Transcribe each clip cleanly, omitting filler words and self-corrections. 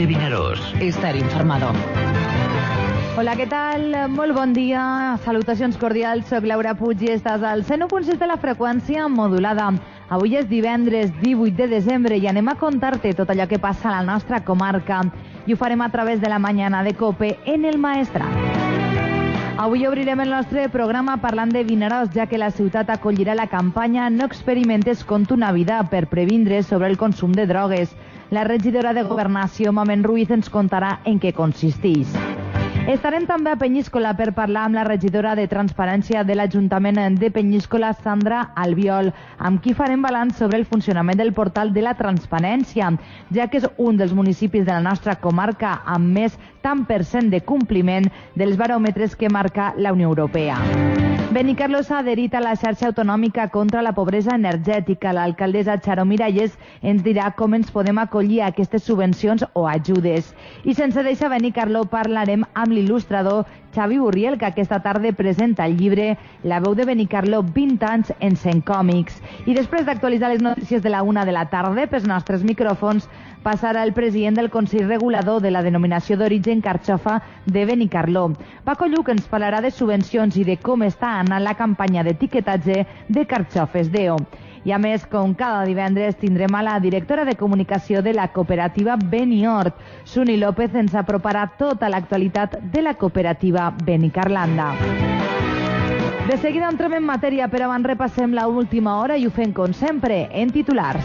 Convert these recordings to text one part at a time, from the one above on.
de Vinaròs. Estar informado. Hola, què tal? Molt bon dia. Salutacions cordials. Soc Laura Puig i estàs al 101.6 de la freqüència modulada. Avui és divendres 18 de desembre i anem a contar-te tot allò que passa a la nostra comarca. I ho farem a través de la mañana de COPE en el Maestrat. Avui obrirem el nostre programa parlant de Vinaròs, ja que la ciutat acollirà la campanya No experimentes con tu Navidad per previndre sobre el consum de drogues. La regidora de Governació, Mamen Ruiz, ens contarà en què consisteix. Estarem també a Penyíscola per parlar amb la regidora de Transparència de l'Ajuntament de Penyíscola, Sandra Albiol, amb qui farem balanç sobre el funcionament del portal de la transparència, ja que és un dels municipis de la nostra comarca amb més tant % de compliment dels baròmetres que marca la Unió Europea. Benicarló s'ha adherit a la xarxa autonòmica contra la pobresa energètica. L'alcaldessa Charo Miralles ens dirà com ens podem acollir a aquestes subvencions o ajudes. I sense deixar Benicarló parlarem amb l'il·lustrador Xavi Burriel, que aquesta tarda presenta el llibre La veu de Benicarló, 20 anys en 100 còmics. I després d'actualitzar les notícies de la 1 de la tarda pels nostres micròfons, passarà el president del Consell Regulador de la denominació d'origen Carxofa de Benicarló. Paco Lluc ens parlarà de subvencions i de com està anant la campanya d'etiquetatge de carxofes Deo. I a més, com cada divendres, tindrem a la directora de comunicació de la cooperativa Beniort. Suni López ens aproparà tota l'actualitat de la cooperativa Benicarlanda. De seguida entrem en matèria, però abans repassem la última hora i ho fem com sempre en titulars.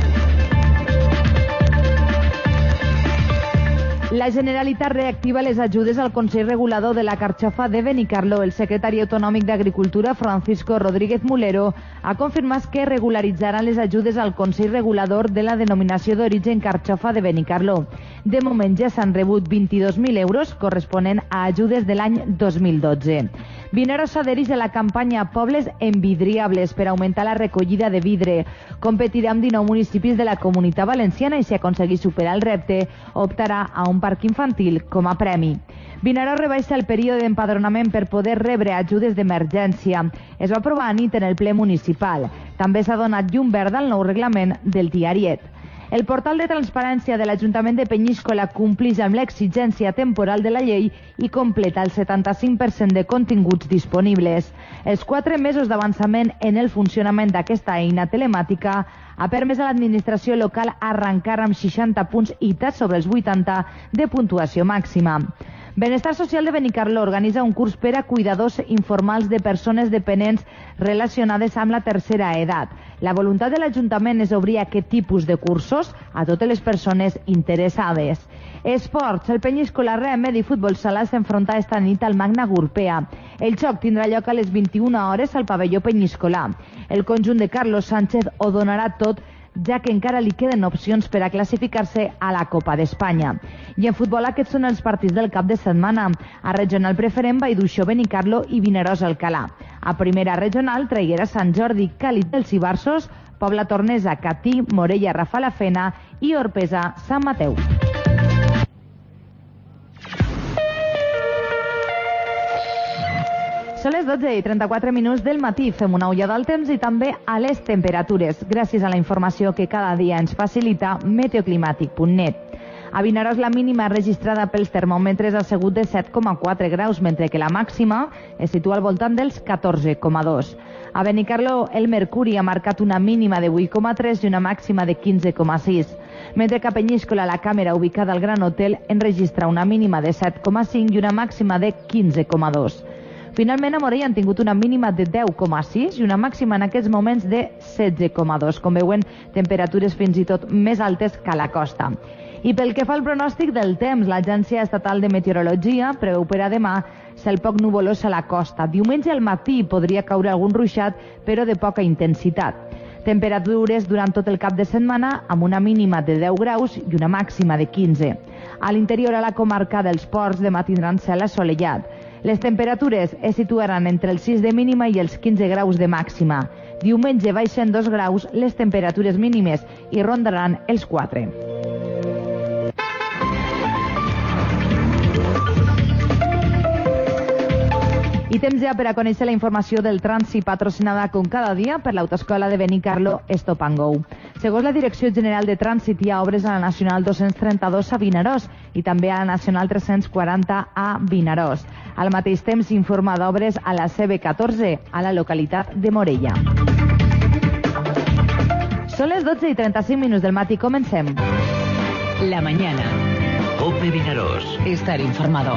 La Generalitat reactiva les ajudes al Consell Regulador de la Carxofa de Benicarló. El secretari autonòmic d'Agricultura, Francisco Rodríguez Mulero, ha confirmat que regularitzarà les ajudes al Consell Regulador de la denominació d'origen Carxofa de Benicarló. De moment ja s'han rebut 22.000 euros corresponent a ajudes de l'any 2012. Vinaròs s'adhereix a la campanya Pobles Envidriables per augmentar la recollida de vidre. Competirà amb 19 municipis de la Comunitat Valenciana i si aconsegueix superar el repte, optarà a un parc infantil com a premi. Vinaròs rebaixa el període d'empadronament per poder rebre ajudes d'emergència. Es va aprovar a nit en el ple municipal. També s'ha donat llum verda al nou reglament del diariet. El portal de transparència de l'Ajuntament de Penyíscola compleix amb l'exigència temporal de la llei i completa el 75% de continguts disponibles. Els 4 mesos d'avançament en el funcionament d'aquesta eina telemàtica ha permès a l'administració local arrencar amb 60 punts i tas sobre els 80 de puntuació màxima. Benestar Social de Benicarló organitza un curs per a cuidadors informals de persones dependents relacionades amb la tercera edat. La voluntat de l'Ajuntament és obrir aquest tipus de cursos a totes les persones interessades. Esports. El Penyíscola Remedi Futbol Sala s'enfronta esta nit al Magna Gurpea. El joc tindrà lloc a les 21 hores al pavelló Penyíscola. El conjunt de Carlos Sánchez ho donarà tot, ja que encara li queden opcions per a classificar-se a la Copa d'Espanya. I en futbol aquests són els partits del cap de setmana. A regional preferent, Vaiduixó, Benicarló i Vinaròs Alcalà. A primera regional, Traiguera, Sant Jordi, Càlit dels Ibarsos, Pobla Tornesa, Catí, Morella, Rafalafena i Orpesa, Sant Mateu. Són les 12:34 del matí. Fem una ullada al temps i també a les temperatures, gràcies a la informació que cada dia ens facilita meteoclimàtic.net. A Vinaròs la mínima registrada pels termòmetres ha sigut de 7,4 graus, mentre que la màxima es situa al voltant dels 14,2. A Benicarló el mercuri ha marcat una mínima de 8,3 i una màxima de 15,6. Mentre que a Penyíscola la càmera ubicada al Gran Hotel enregistra una mínima de 7,5 i una màxima de 15,2. Finalment, a Morella han tingut una mínima de 10,6 i una màxima en aquests moments de 16,2. Com veuen, temperatures fins i tot més altes que a la costa. I pel que fa al pronòstic del temps, l'Agència Estatal de Meteorologia preveu per a demà cel poc nuvolós a la costa. Diumenge al matí podria caure algun ruixat, però de poca intensitat. Temperatures durant tot el cap de setmana amb una mínima de 10 graus i una màxima de 15. A l'interior a la comarca dels Ports demà tindran cel assolellat. Les temperatures es situaran entre els 6 de mínima i els 15 graus de màxima. Diumenge baixen 2 graus les temperatures mínimes i rondaran els 4. I temps ja per a conèixer la informació del trànsit patrocinada com cada dia per l'Autoescola de Benicarló Stop and Go. Segons la Direcció General de Trànsit, hi ha obres a la Nacional 232 a Vinaròs i també a la Nacional 340 a Vinaròs. Al mateix temps s'informa d'obres a la CB14, a la localitat de Morella. Són les 12:35 del matí. Comencem. La mañana. COPE Vinaròs. Estar informado.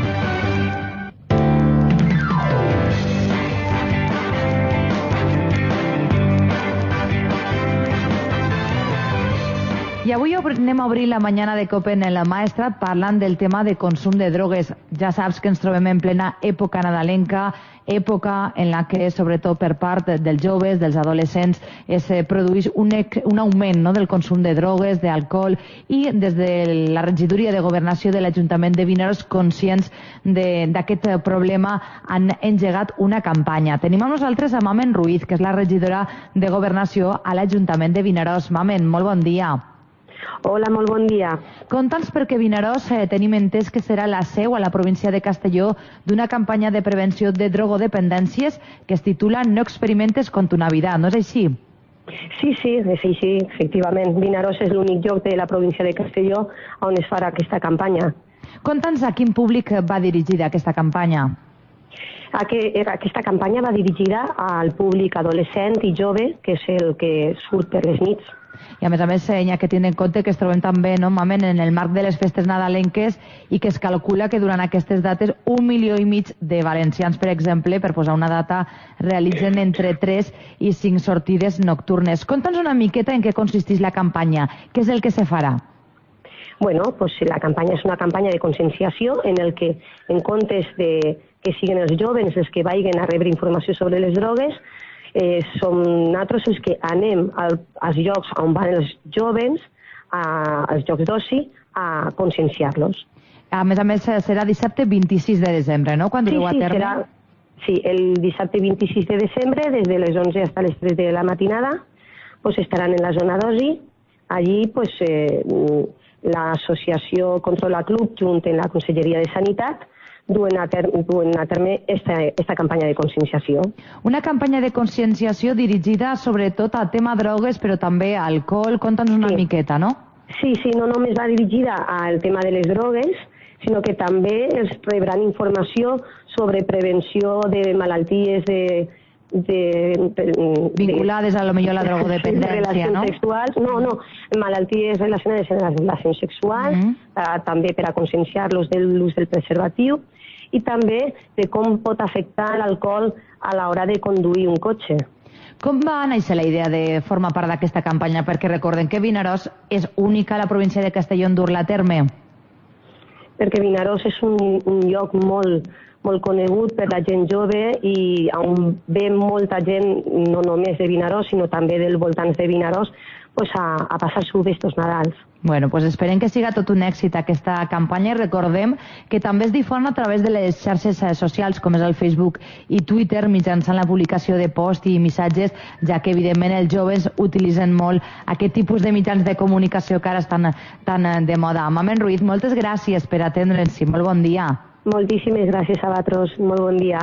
I avui anem a obrir la mañana de COPE en el Maestrat parlant del tema de consum de drogues. Ja saps que ens trobem en plena època nadalenca, època en la que, sobretot per part dels joves, dels adolescents, es produeix un augment del consum de drogues, d'alcohol, i des de la regidoria de governació de l'Ajuntament de Vinaròs, conscients d'aquest problema, han engegat una campanya. Tenim amb nosaltres a Mamen Ruiz, que és la regidora de governació a l'Ajuntament de Vinaròs. Mamen, molt bon dia. Hola, molt bon dia. Conta'ns perquè Vinaròs tenim entès que serà la seu a la província de Castelló d'una campanya de prevenció de drogodependències que es titula No experimentes con tu Navidad, no és així? Sí, és així, efectivament. Vinaròs és l'únic lloc de la província de Castelló on es farà aquesta campanya. Conta'ns a quin públic va dirigida aquesta campanya. Aquesta campanya va dirigida al públic adolescent i jove, que és el que surt per les nits. I a més, hi ha que tenir en compte que es trobem també, no, Mamen, en el marc de les festes nadalenques i que es calcula que durant aquestes dates 1,5 milió de valencians, per exemple, per posar una data, realitzen entre 3 i 5 sortides nocturnes. Conta'ns una miqueta en què consisteix la campanya, què és el que se farà? Bueno, pues la campanya és una campanya de conscienciació en el que, en comptes de que siguin els joves els que vagin a rebre informació sobre les drogues, som nosaltres els que anem als llocs on van els joves, als llocs d'oci, a conscienciar-los. A més, serà dissabte 26 de desembre, no?, quan dureu a terme? Sí, el dissabte 26 de desembre, des de les 11 fins a les 3 de la matinada, pues estaran en la zona d'oci. Allí, pues, l'associació Controla Club, junt amb la Conselleria de Sanitat, duen a terme esta campanya de conscienciació. Una campanya de conscienciació dirigida sobretot al tema drogues, però també alcohol. Conta'ns una miqueta, no? Sí, no només va dirigida al tema de les drogues, sinó que també els rebran informació sobre prevenció de malalties vinculades a lo millor a la drogodependència, no? Sexuals, no, malalties relacionades amb les relacions sexuals, també per a conscienciar-los de l'ús del preservatiu i també de com pot afectar l'alcohol a l'hora de conduir un cotxe. Com va néixer la idea de formar part d'aquesta campanya? Perquè recordem que Vinaròs és única a la província de Castelló en dur-la a terme. Perquè Vinaròs és un lloc molt conegut per la gent jove i on ve molta gent, no només de Vinaròs, sinó també dels voltants de Vinaròs, a passar-s'ho bé estos Nadals. Bueno, pues esperem que siga tot un èxit aquesta campanya i recordem que també es difon a través de les xarxes socials com és el Facebook i Twitter mitjançant la publicació de posts i missatges, ja que evidentment els joves utilitzen molt aquest tipus de mitjans de comunicació que ara estan tan de moda. Mamen Ruiz, moltes gràcies per atendre'ns i molt bon dia. Moltíssimes gràcies a vosaltres, molt bon dia.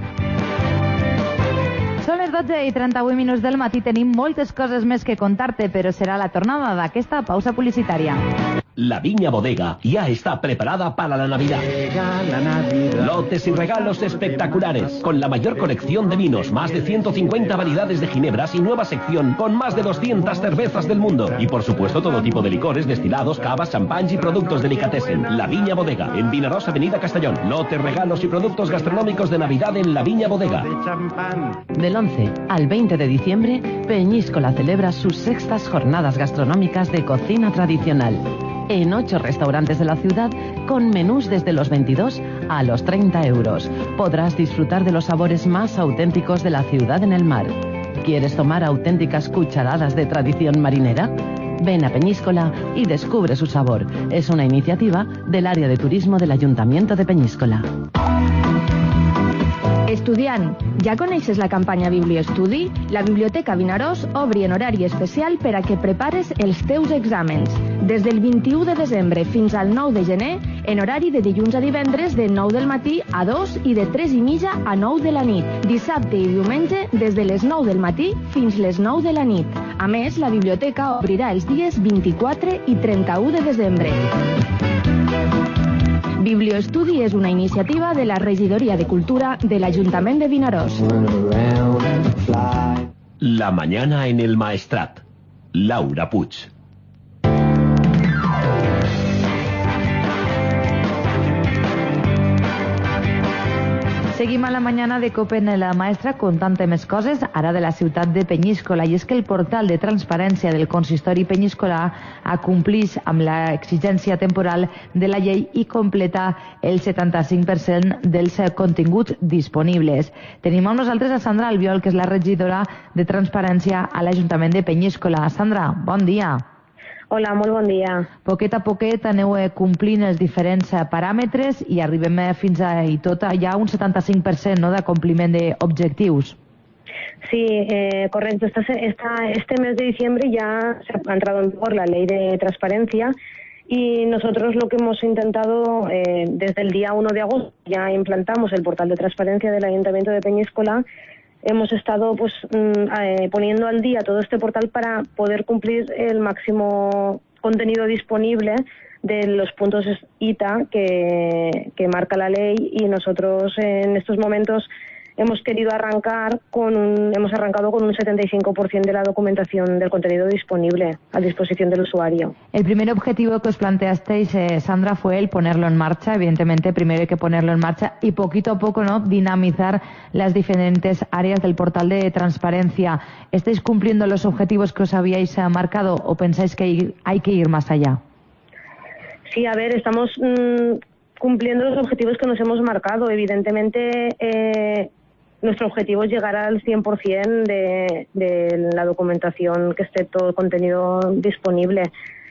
Són les 12:38 del matí, tenim moltes coses més que contar-te, però serà la tornada d'aquesta pausa publicitària. La Viña Bodega ya está preparada para la Navidad. Lotes y regalos espectaculares, con la mayor colección de vinos, más de 150 variedades de ginebras y nueva sección con más de 200 cervezas del mundo. Y por supuesto todo tipo de licores, destilados, cavas, champáns y productos delicatessen. La Viña Bodega, en Vinaròs, Avenida Castellón. Lotes, regalos y productos gastronómicos de Navidad en La Viña Bodega. Del 11 al 20 de diciembre, Peñíscola celebra sus 6º jornadas gastronómicas de cocina tradicional. En 8 restaurantes de la ciudad, con menús desde los 22 a los 30 euros. Podrás disfrutar de los sabores más auténticos de la ciudad en el mar. ¿Quieres tomar auténticas cucharadas de tradición marinera? Ven a Peñíscola y descubre su sabor. Es una iniciativa del área de turismo del Ayuntamiento de Peñíscola. Estudiant, ja coneixes la campanya Bibliostudi? La Biblioteca Vinaròs obri en horari especial per a que prepares els teus exàmens. Des del 21 de desembre fins al 9 de gener, en horari de dilluns a divendres de 9 del matí a 2 i de 3:30 a 9 de la nit. Dissabte i diumenge des de les 9 del matí fins les 9 de la nit. A més, la biblioteca obrirà els dies 24 i 31 de desembre. Biblioestudi és una iniciativa de la Regidoria de Cultura de l'Ajuntament de Vinaròs. La mañana en el Maestrat. Laura Puig. Seguim a la mañana de COPE en la Maestra contant més coses, ara de la ciutat de Penyíscola, i és que el portal de transparència del consistori penyíscolà acomplix amb l'exigència temporal de la llei i completa el 75% dels continguts disponibles. Tenim amb nosaltres a Sandra Albiol, que és la regidora de Transparència a l'Ajuntament de Penyíscola. Sandra, bon dia. Hola, molt bon dia. Poquet a poquet aneu complint els diferents paràmetres i arribem fins a i tot ja un 75% no, de compliment d'objectius. Sí, correcto. Este mes de diciembre ya se ha entrado en vigor la ley de transparencia y nosotros lo que hemos intentado desde el día 1 de agosto ya implantamos el portal de transparencia del Ayuntamiento de Peñíscola. Hemos estado poniendo al día todo este portal para poder cumplir el máximo contenido disponible de los puntos ITA que marca la ley, y nosotros en estos momentos hemos arrancado con un 75% de la documentación del contenido disponible a disposición del usuario. El primer objetivo que os planteasteis, Sandra, fue el ponerlo en marcha. Evidentemente, primero hay que ponerlo en marcha y poquito a poco, ¿no?, dinamizar las diferentes áreas del portal de transparencia. ¿Estáis cumpliendo los objetivos que os habíais marcado o pensáis que hay que ir más allá? Sí, a ver, estamos cumpliendo los objetivos que nos hemos marcado. Evidentemente, nuestro objetivo es llegar al 100% de la documentación, que esté todo el contenido disponible.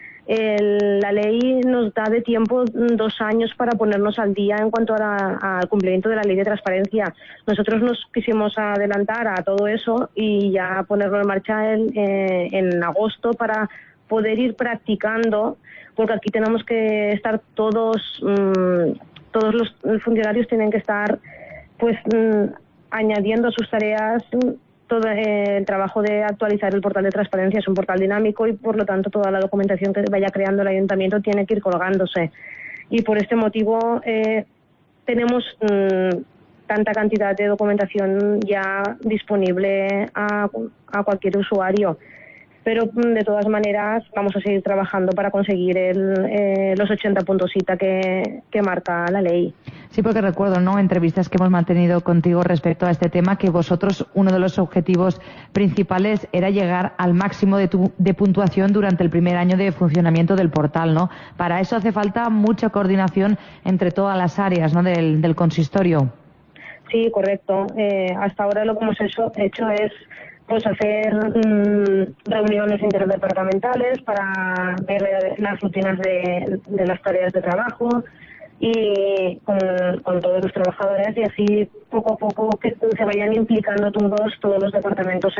La ley nos da de tiempo 2 años para ponernos al día en cuanto al cumplimiento de la ley de transparencia. Nosotros nos quisimos adelantar a todo eso y ya ponerlo en marcha en agosto para poder ir practicando, porque aquí tenemos que estar todos los funcionarios tienen que estar añadiendo a sus tareas todo el trabajo de actualizar el portal de transparencia. Es un portal dinámico y por lo tanto toda la documentación que vaya creando el ayuntamiento tiene que ir colgándose, y por este motivo tenemos tanta cantidad de documentación ya disponible a cualquier usuario. Pero de todas maneras vamos a seguir trabajando para conseguir los 80 puntos ITA que marca la ley. Sí, porque recuerdo, ¿no?, entrevistas que hemos mantenido contigo respecto a este tema, que vosotros, uno de los objetivos principales era llegar al máximo de puntuación durante el primer año de funcionamiento del portal, ¿no? Para eso hace falta mucha coordinación entre todas las áreas, ¿no?, del consistorio. Sí, correcto. Hasta ahora lo que hemos hecho es hacer reuniones interdepartamentales para ver las rutinas de las tareas de trabajo y con todos los trabajadores, y así poco a poco que se vayan implicando todos los departamentos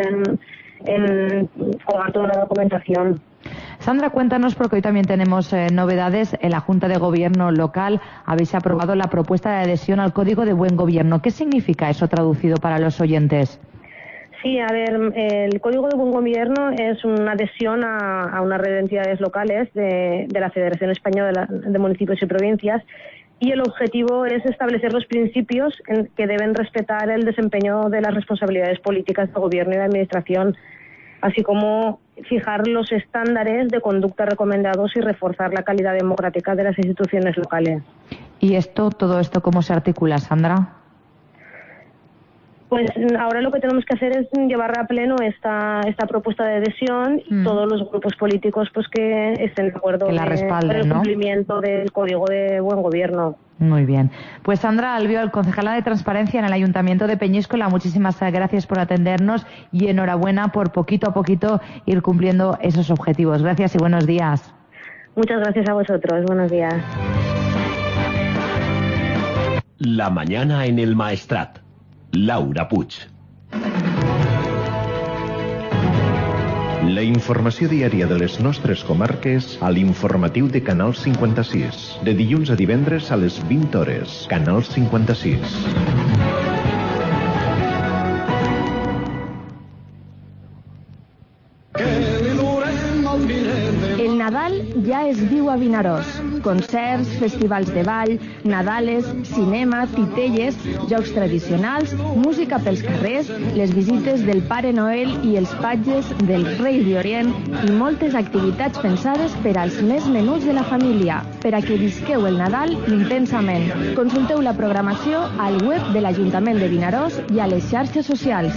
en colgar toda la documentación. Sandra, cuéntanos, porque hoy también tenemos novedades. En la Junta de Gobierno local habéis aprobado la propuesta de adhesión al Código de Buen Gobierno. ¿Qué significa eso traducido para los oyentes? Sí, a ver, el Código de Buen Gobierno es una adhesión a una red de entidades locales de la Federación Española de Municipios y Provincias, y el objetivo es establecer los principios que deben respetar el desempeño de las responsabilidades políticas de gobierno y de administración, así como fijar los estándares de conducta recomendados y reforzar la calidad democrática de las instituciones locales. ¿Y todo esto cómo se articula, Sandra? Pues ahora lo que tenemos que hacer es llevar a pleno esta propuesta de adhesión y todos los grupos políticos que estén de acuerdo que la respalden, con el ¿no?, cumplimiento del Código de Buen Gobierno. Muy bien. Pues Sandra Albiol, concejala de Transparencia en el Ayuntamiento de Peñíscola, muchísimas gracias por atendernos y enhorabuena por poquito a poquito ir cumpliendo esos objetivos. Gracias y buenos días. Muchas gracias a vosotros. Buenos días. La mañana en el Maestrat. Laura Puig. La informació diària de les nostres comarques a l'informatiu de Canal 56. De dilluns a divendres a les 20 hores. Canal 56. Que Nadal ja es viu a Vinaròs. Concerts, festivals de ball, nadales, cinema, titelles, jocs tradicionals, música pels carrers, les visites del Pare Noel i els patges del Rei d'Orient i moltes activitats pensades per als més menuts de la família, per a que visqueu el Nadal intensament. Consulteu la programació al web de l'Ajuntament de Vinaròs i a les xarxes socials.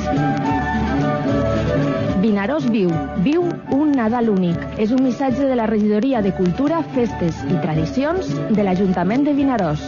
Vinaròs viu. Viu un Nadal únic. És un missatge de la Regidoria de Cultura, Festes i Tradicions de l'Ajuntament de Vinaròs.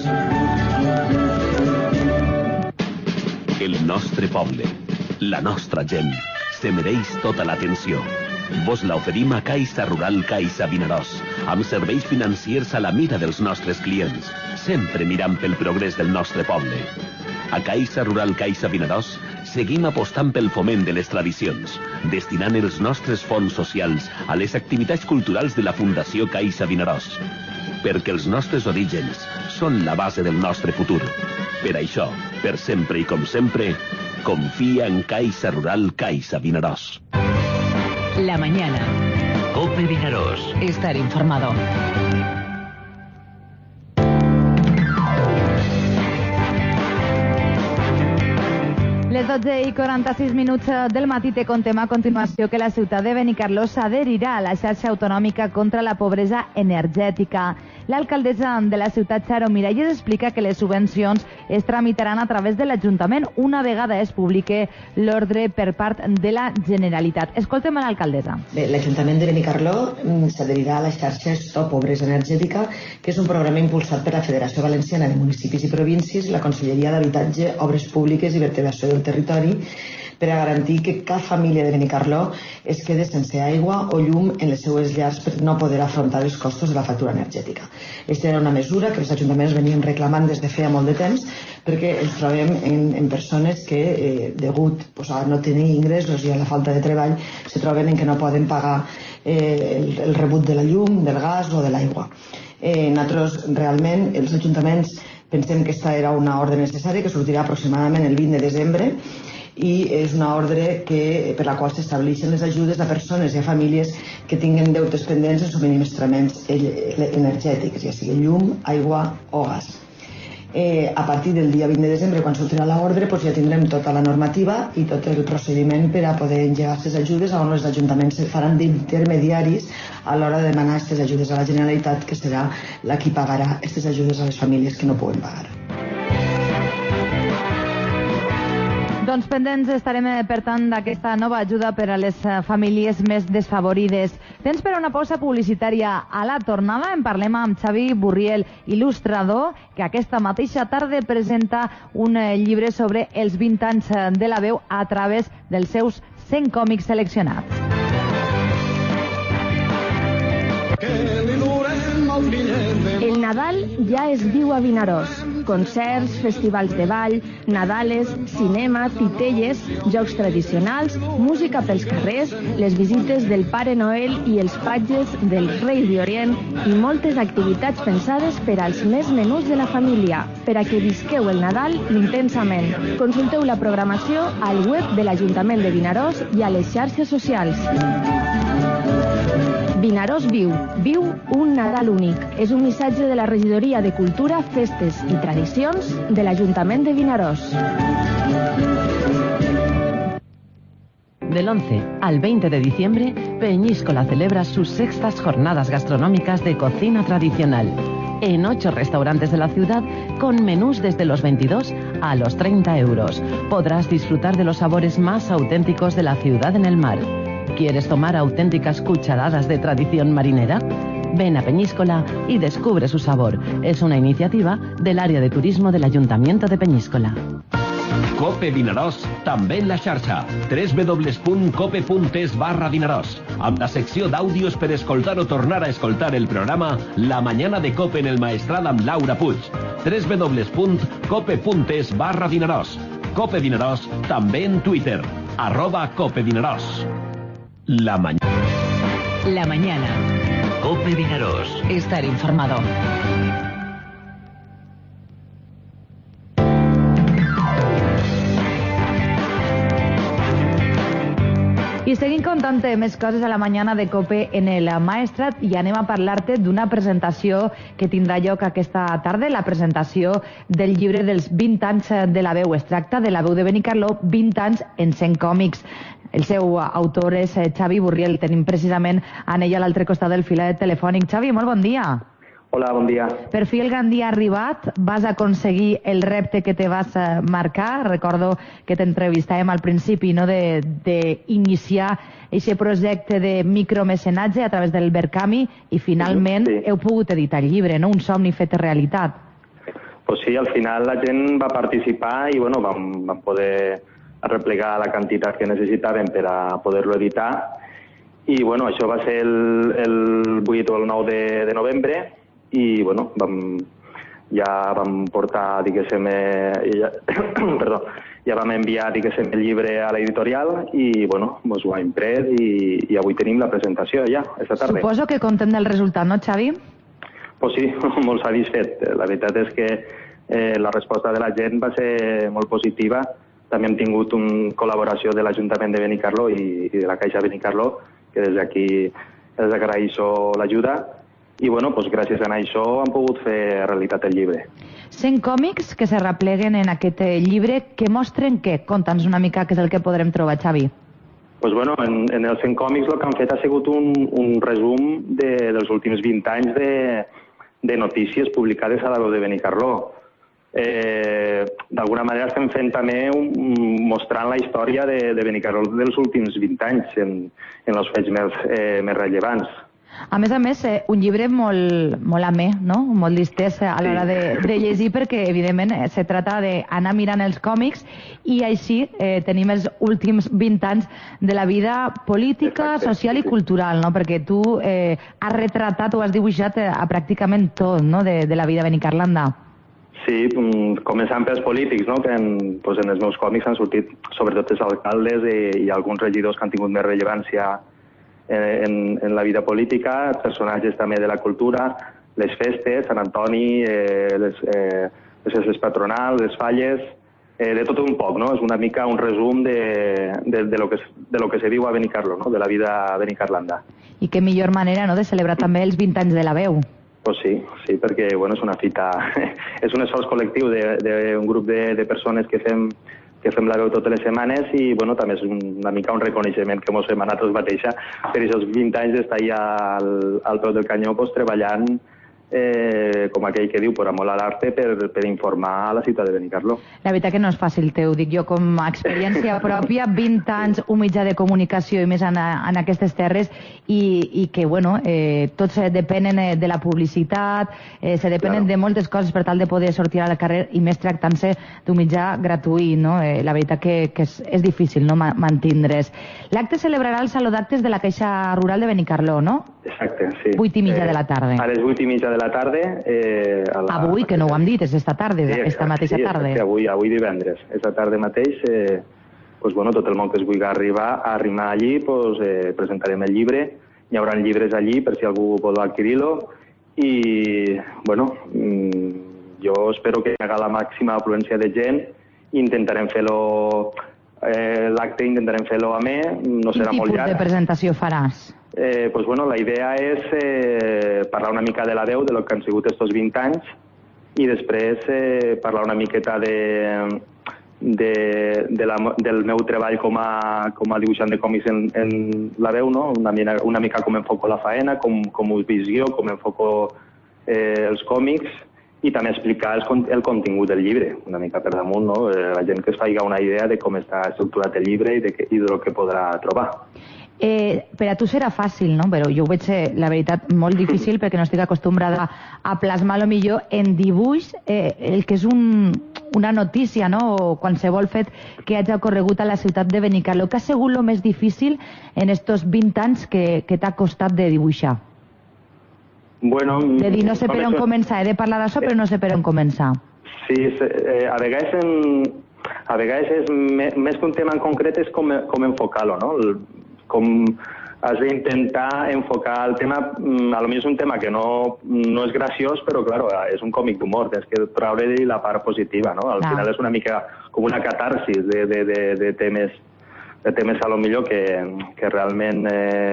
El nostre poble, la nostra gent, se mereix tota l'atenció. Vos la oferim a Caixa Rural Caixa Vinaròs, amb serveis financiers a la mira dels nostres clients, sempre mirant pel progrés del nostre poble. A Caixa Rural Caixa Vinaròs seguim apostant pel foment de les tradicions, destinant els nostres fons socials a les activitats culturals de la Fundació Caixa Vinaròs. Perquè els nostres orígens són la base del nostre futur. Per això, per sempre i com sempre, confia en Caixa Rural Caixa Vinaròs. La mañana. COPE Vinaròs. Estar informado. Les 12:46 del matí te contem a continuació que la ciutat de Benicarló s'adherirà a la xarxa autonòmica contra la pobresa energètica. L'alcaldessa de la ciutat, Charo Miralles, explica que les subvencions es tramitaran a través de l'Ajuntament una vegada es publique l'ordre per part de la Generalitat. Escoltem a l'alcaldessa. Bé, l'Ajuntament de Benicarló s'adherirà a la xarxa Stop Pobresa Energètica, que és un programa impulsat per la Federació Valenciana de Municipis i Províncies i la Conselleria d'Habitatge, Obres Públiques i Vertebració del Territori, per a garantir que cap família de Benicarló es quede sense aigua o llum en les seues llars per no poder afrontar els costos de la factura energètica. Aquesta era una mesura que els ajuntaments venien reclamant des de feia molt de temps, perquè ens trobem en persones que, degut a no tenir ingressos i a la falta de treball, se troben en que no poden pagar el rebut de la llum, del gas o de l'aigua. Nosaltres, realment, els ajuntaments pensem que aquesta era una ordre necessària que sortirà aproximadament el 20 de desembre i és una ordre per la qual s'estableixen les ajudes a persones i a famílies que tinguen deutes pendents en subministraments energètics, ja sigui llum, aigua o gas. A partir del dia 20 de desembre, quan sortirà l'ordre, ja tindrem tota la normativa i tot el procediment per a poder engegar aquestes ajudes, on els ajuntaments se faran d'intermediaris a l'hora de demanar aquestes ajudes a la Generalitat, que serà la qui pagarà aquestes ajudes a les famílies que no poden pagar. Doncs pendents estarem, per tant, d'aquesta nova ajuda per a les famílies més desfavorides. Temps per a una pausa publicitària. A la tornada en parlem amb Xavi Burriel, il·lustrador, que aquesta mateixa tarda presenta un llibre sobre els 20 anys de la veu a través dels seus 100 còmics seleccionats. El Nadal ja es viu a Vinaròs. Concerts, festivals de ball, nadales, cinema, titelles, jocs tradicionals, música pels carrers, les visites del Pare Noel i els patges del Rei d'Orient i moltes activitats pensades per als més menuts de la família, per a que visqueu el Nadal intensament. Consulteu la programació al web de l'Ajuntament de Vinaròs i a les xarxes socials. Vinaròs viu. Viu un Nadal únic. És un missatge de la Regidoria de Cultura, Festes i Tradicions de l'Ajuntament de Vinaròs. Del 11 al 20 de diciembre, Peñíscola celebra sus sextas jornadas gastronómicas de cocina tradicional. En 8 restaurantes de la ciudad, con menús desde los 22 a los 30 euros. Podrás disfrutar de los sabores más auténticos de la ciudad en el mar. ¿Quieres tomar auténticas cucharadas de tradición marinera? Ven a Peñíscola y descubre su sabor. Es una iniciativa del área de turismo del Ayuntamiento de Peñíscola. COPE Vinaròs, també en la xarxa. www.cope.es/Vinaròs. Amb la secció d'àudios per escoltar o tornar a escoltar el programa La Mañana de COPE en el Maestrat amb Laura Puig. www.cope.es/Vinaròs. COPE Vinaròs, també en Twitter. @COPE Vinaròs. La mañana. La mañana. COPE Vinaròs. Estar informado. I Seguim contant més coses a la mañana de COPE en el Maestrat i anem a parlar-te d'una presentació que tindrà lloc aquesta tarda, la presentació del llibre dels 20 anys de la veu. Es tracta de La veu de Benicarló, 20 anys en 100 còmics. El seu autor és Xavi Burriel. Tenim precisament en ella a l'altre costat del filet telefònic. Xavi, molt bon dia. Hola, bon dia. Per fi el gran dia ha arribat, vas aconseguir el repte que te vas marcar. Recordo que t'entrevistàvem al principi, no?, d'iniciar aquest projecte de micromecenatge a través del Berkami i finalment heu pogut editar el llibre, no?, un somni fet realitat. Pues sí, al final la gent va participar i bueno, vam poder replegar la quantitat que necessitàvem per a poder-lo editar i bueno, això va ser el 8 o el 9 de novembre i bueno, ja vam portar, diguéssim, ja vam enviar, diguéssim, el llibre a l'editorial i bueno, ens ho ha imprès i avui tenim la presentació ja, esta tarda. Suposo que content del resultat, no, Xavi? Pues sí, molt satisfet. La veritat és que la resposta de la gent va ser molt positiva. També hem tingut una col·laboració de l'Ajuntament de Benicarló i de la Caixa Benicarló, que des d'aquí els agraeixo l'ajuda. I bueno, pues gràcies a això han pogut fer realitat el llibre. 100 còmics que se repleguen en aquest llibre, que mostren què? Conta'ns una mica què és el que podrem trobar, Xavi. Pues bueno, en els 100 còmics el que han fet ha sigut un resum dels últims 20 anys de notícies publicades a la veu de Benicarló. D'alguna manera estem fent també mostrant la història de Benicarló dels últims 20 anys en els fets més rellevants. A més, un llibre molt amè, no? Molt distès a l'hora de llegir, perquè, evidentment, se trata d'anar mirant els còmics i així tenim els últims 20 anys de la vida política, social i cultural, no? Perquè tu has retratat o has dibuixat a pràcticament tot, no?, de la vida benicarlanda. Sí, començant pels polítics, no?, que en els meus còmics han sortit sobretot els alcaldes i alguns regidors que han tingut més rellevància en la vida política, personatges també de la cultura, les festes, Sant Antoni, les festes patronals, les falles, de tot un poc, no? És una mica un resum de lo que se viu a Benicarló, no?, de la vida benicarlanda. I què millor manera, no?, de celebrar també els 20 anys de la veu. Pues sí, perquè bueno, és una fita, és un esforç col·lectiu d'un grup de persones que fem la veu totes les setmanes i bueno, també és una mica un reconeixement que ens fem a nosaltres mateixa per aquests 20 anys d'estar allà al peu del canyó treballant com aquell que diu, per amor a l'arte, per informar a la ciutat de Benicarló. La veritat que no és fàcil, ho dic jo com a experiència pròpia, 20 anys un mitjà de comunicació i més en aquestes terres i que, bueno, tots depenen de la publicitat, se depenen de moltes coses per tal de poder sortir al carrer i més tractant-se d'un mitjà gratuït, no? La veritat que és difícil, no?, mantindre's. L'acte celebrarà al Saló d'Actes de la Caixa Rural de Benicarló, no? Exacte, sí. 8:30 de la tarda. A les 8:30 de la tarda. Avui, que no ho hem dit, és esta tarda, esta mateixa tarda. Sí, avui divendres. Esta tarda mateix, tot el món que es vulgui arribar a arrimar allí, presentarem el llibre. Hi haurà llibres allí per si algú vol adquirir-lo. I, bueno, jo espero que hi hagi la màxima afluència de gent. Intentarem fer-lo, l'acte intentarem fer-lo amè, no serà molt llarg. Quin tipus de presentació faràs? La idea és parlar una mica de la veu, de lo que han sigut estos 20 anys, i després parlar una miqueta del meu treball com a dibuixant de còmics en la veu, no? Una mica com enfoco la faena, com ho visió, com enfoco els còmics, i també explicar el contingut del llibre, una mica per damunt, no? La gent que es faci una idea de com està estructurat el llibre i del que podrà trobar. Per a tu serà fàcil, no? Però jo ho veig, la veritat, molt difícil perquè no estic acostumbrada a plasmar lo millor en dibuix el que és una notícia, no? O qualsevol fet que hagi ocorregut a la ciutat de Benicarló. Què ha sigut el més difícil en estos 20 anys que t'ha costat de dibuixar? Bueno, de dir, no sé per on començar, he de parlar d'això, però no sé per on començar. Sí, a vegades és més que un tema en concret és com enfocar-lo, no? Com has d'intentar enfocar el tema, potser és un tema que no és graciós, però clar, és un còmic d'humor, tens que treure-hi la part positiva, no? Al final és una mica com una catarsis de temes temes a lo millor que realment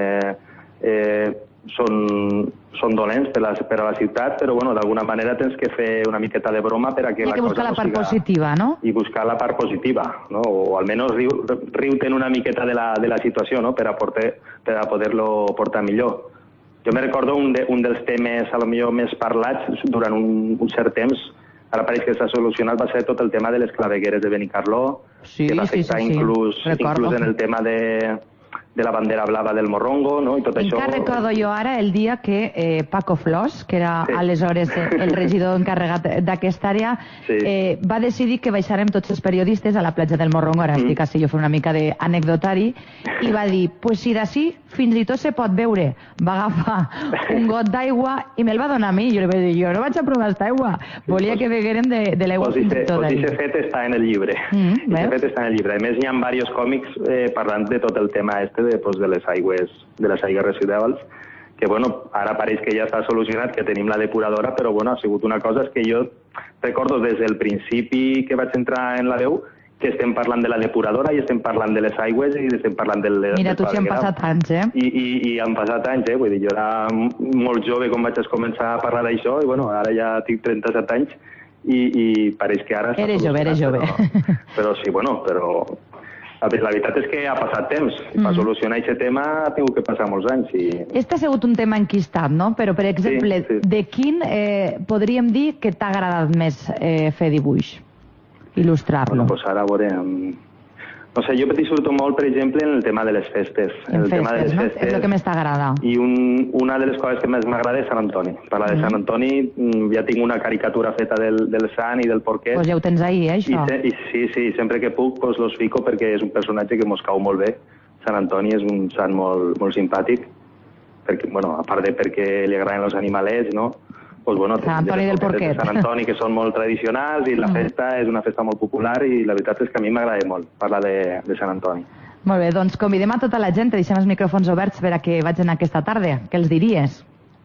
són dolents per a la ciutat, però bueno, d'alguna manera tens que fer una miqueta de broma per a que la cosa no siga... I buscar la part positiva, no? I buscar la part positiva, no? O almenys riu-te'n una miqueta de la situació, no? Per a poder-lo portar millor. Jo me recordo un dels temes a lo millor més parlats durant un cert temps, ara pareix que s'ha solucionat, va ser tot el tema de les clavegueres de Benicarló, que va afectar inclús en el tema de la bandera blava del Morrongo, no? I tot això... Encara recordo jo ara el dia que Paco Flors, que era aleshores el regidor encarregat d'aquesta àrea, va decidir que baixarem tots els periodistes a la platja del Morrongo, ara estic així, jo fem una mica d'anecdotari, i va dir, pues si d'ací fins i tot se pot veure. Va agafar un got d'aigua i me'l va donar a mi. Jo li vaig dir, jo no vaig a provar aquesta aigua. Volia que beguérem de l'aigua fins i tot. Pues aquest fet està en el llibre. Aquest fet està en el llibre. A més, hi ha diversos còmics parlant de tot el tema de les aigües residuals, que bueno, ara pareix que ja està solucionat, que tenim la depuradora, però bueno, ha sigut una cosa que jo recordo des del principi que vaig entrar en la veu, que estem parlant de la depuradora i estem parlant de les aigües i estem parlant de les... Mira, tu sí han passat anys, I han passat anys, Vull dir, jo era molt jove quan vaig començar a parlar d'això i bueno, ara ja tinc 37 anys i pareix que ara... Eres jove. Però sí, bueno, però... La veritat és que ha passat temps. Per solucionar aquest tema ha tingut que passar molts anys. Este ha sigut un tema enquistat, no? Però, per exemple, de quin podríem dir que t'ha agradat més fer dibuix? Il·lustrar-lo. Doncs ara veurem... No sé, jo disfruto molt, per exemple, en el tema de les festes. En festes, no? És el que més t'agrada. I una de les coses que més m'agrada és Sant Antoni. Parlar de Sant Antoni, ja tinc una caricatura feta del sant i del porquet. Doncs ja ho tens ahir, això. Sí, sempre que puc los fico perquè és un personatge que mos cau molt bé. Sant Antoni és un sant molt simpàtic, a part de perquè li agraden els animalets, no? Sant Antoni del Porquet. Sant Antoni, que són molt tradicionals, i la festa és una festa molt popular, i la veritat és que a mi m'agrada molt parlar de Sant Antoni. Molt bé, doncs convidem a tota la gent, deixem els micròfons oberts per a que vagin aquesta tarda. Què els diries?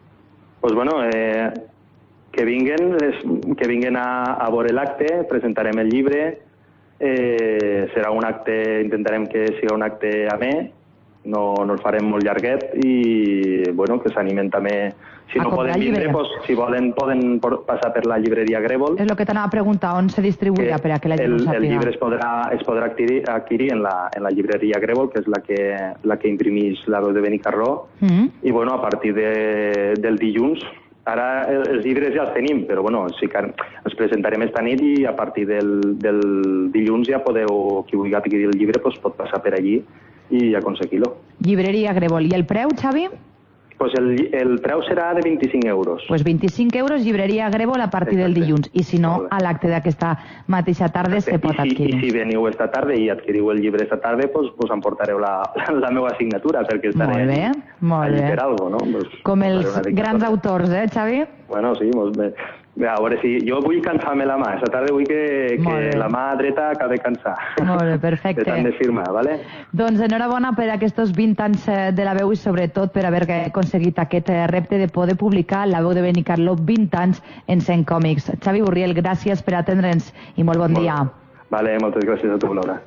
Que vinguen a veure l'acte, presentarem el llibre, serà un acte, intentarem que sigui un acte amè, no el farem molt llarguet i que s'animen també. Si no poden vindre, si volen, poden passar per la llibreria Grèvol. És el que t'anava a preguntar, on se distribuirà per a que la gent ho sàpiga? El llibre es podrà adquirir en la llibreria Grèvol, que és la que imprimís la veu de Benicarló, i a partir del dilluns, ara els llibres ja els tenim, però sí que els presentarem esta nit i a partir del dilluns ja podeu, qui vulgui adquirir el llibre, pot passar per allí i aconseguir-lo. Llibreria Grèvol. I el preu, Xavi? El preu serà de 25 euros. 25 euros, llibreria Grèvol a partir del dilluns. I si no, a l'acte d'aquesta mateixa tarda se pot adquirir. I si veniu esta tarda i adquiriu el llibre esta tarda, doncs emportareu la meva signatura, perquè estaré allí per alguna cosa, no? Com els grans autors, Xavi? Bueno, sí, molt bé. A veure, si jo vull cansar-me la mà. Esta tarda vull que la mà dreta acabi cansar. Molt bé, perfecte. De tant de firma, ¿vale? Doncs enhorabona per aquests 20 anys de la veu i sobretot per haver aconseguit aquest repte de poder publicar la veu de Benicarló 20 anys en 100 còmics. Xavi Burriel, gràcies per atendre'ns i molt bon dia. Vale, moltes gràcies a tu, Laura.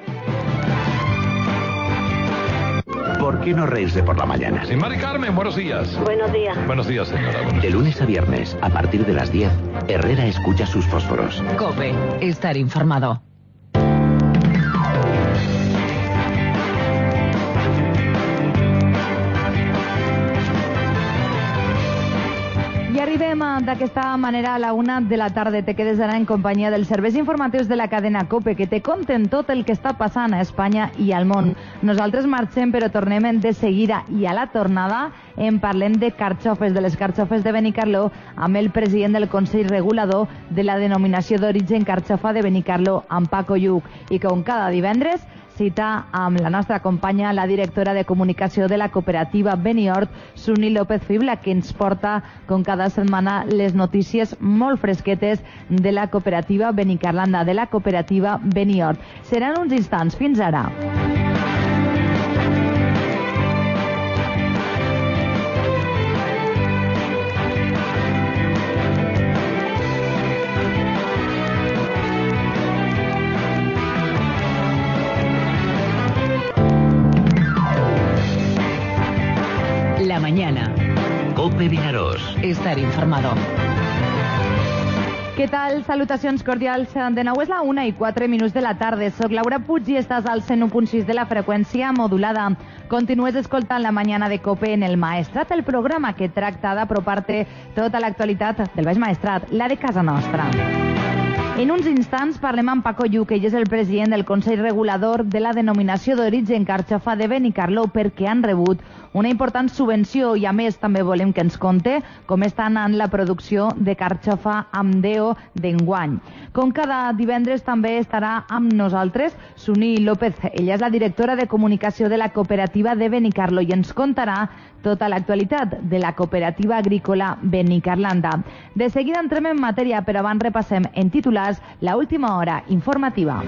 ¿Por qué no reírse por la mañana? Sí, Mari Carmen, buenos días. Buenos días. Buenos días, señora. De lunes a viernes, a partir de las 10, Herrera escucha sus fósforos. COPE, estar informado. Arribem d'aquesta manera a la 1 de la tarda. Te quedes ara en companyia dels serveis informatius de la cadena COPE, que te conten tot el que està passant a Espanya i al món. Nosaltres marxem, però tornem de seguida, i a la tornada en parlem de carxofes, de les carxofes de Benicarló, amb el president del Consell Regulador de la denominació d'origen carxofa de Benicarló, en Paco Lluc, i com cada divendres cita amb la nostra companya, la directora de comunicació de la cooperativa Benihort, Suni López Fibla, que ens porta, com cada setmana, les notícies molt fresquetes de la cooperativa Benicarlanda, de la cooperativa Benihort. Seran uns instants. Fins ara. mañana. COPE Vinaròs. Estar informado. Què tal? Salutacions cordials. De nou és la 1:04 de la tarda. Soc Laura Puig i estàs al 101.6 de la freqüència modulada. Continues escoltant la mañana de COPE en el Maestrat, el programa que tracta d'apropar-te tota l'actualitat del Baix Maestrat, la de casa nostra. En uns instants parlem amb Paco Lluc, ell és el president del Consell Regulador de la denominació d'origen carxofa de Benicarló, perquè han rebut una important subvenció i a més també volem que ens conte com està anant la producció de carxofa amb DEO d'enguany. Com cada divendres també estarà amb nosaltres Suni López, ella és la directora de comunicació de la cooperativa de Benicarló i ens contarà tota l'actualitat de la cooperativa agrícola Benicarlanda. De seguida entrem en matèria, però abans repassem en titulars la última hora informativa.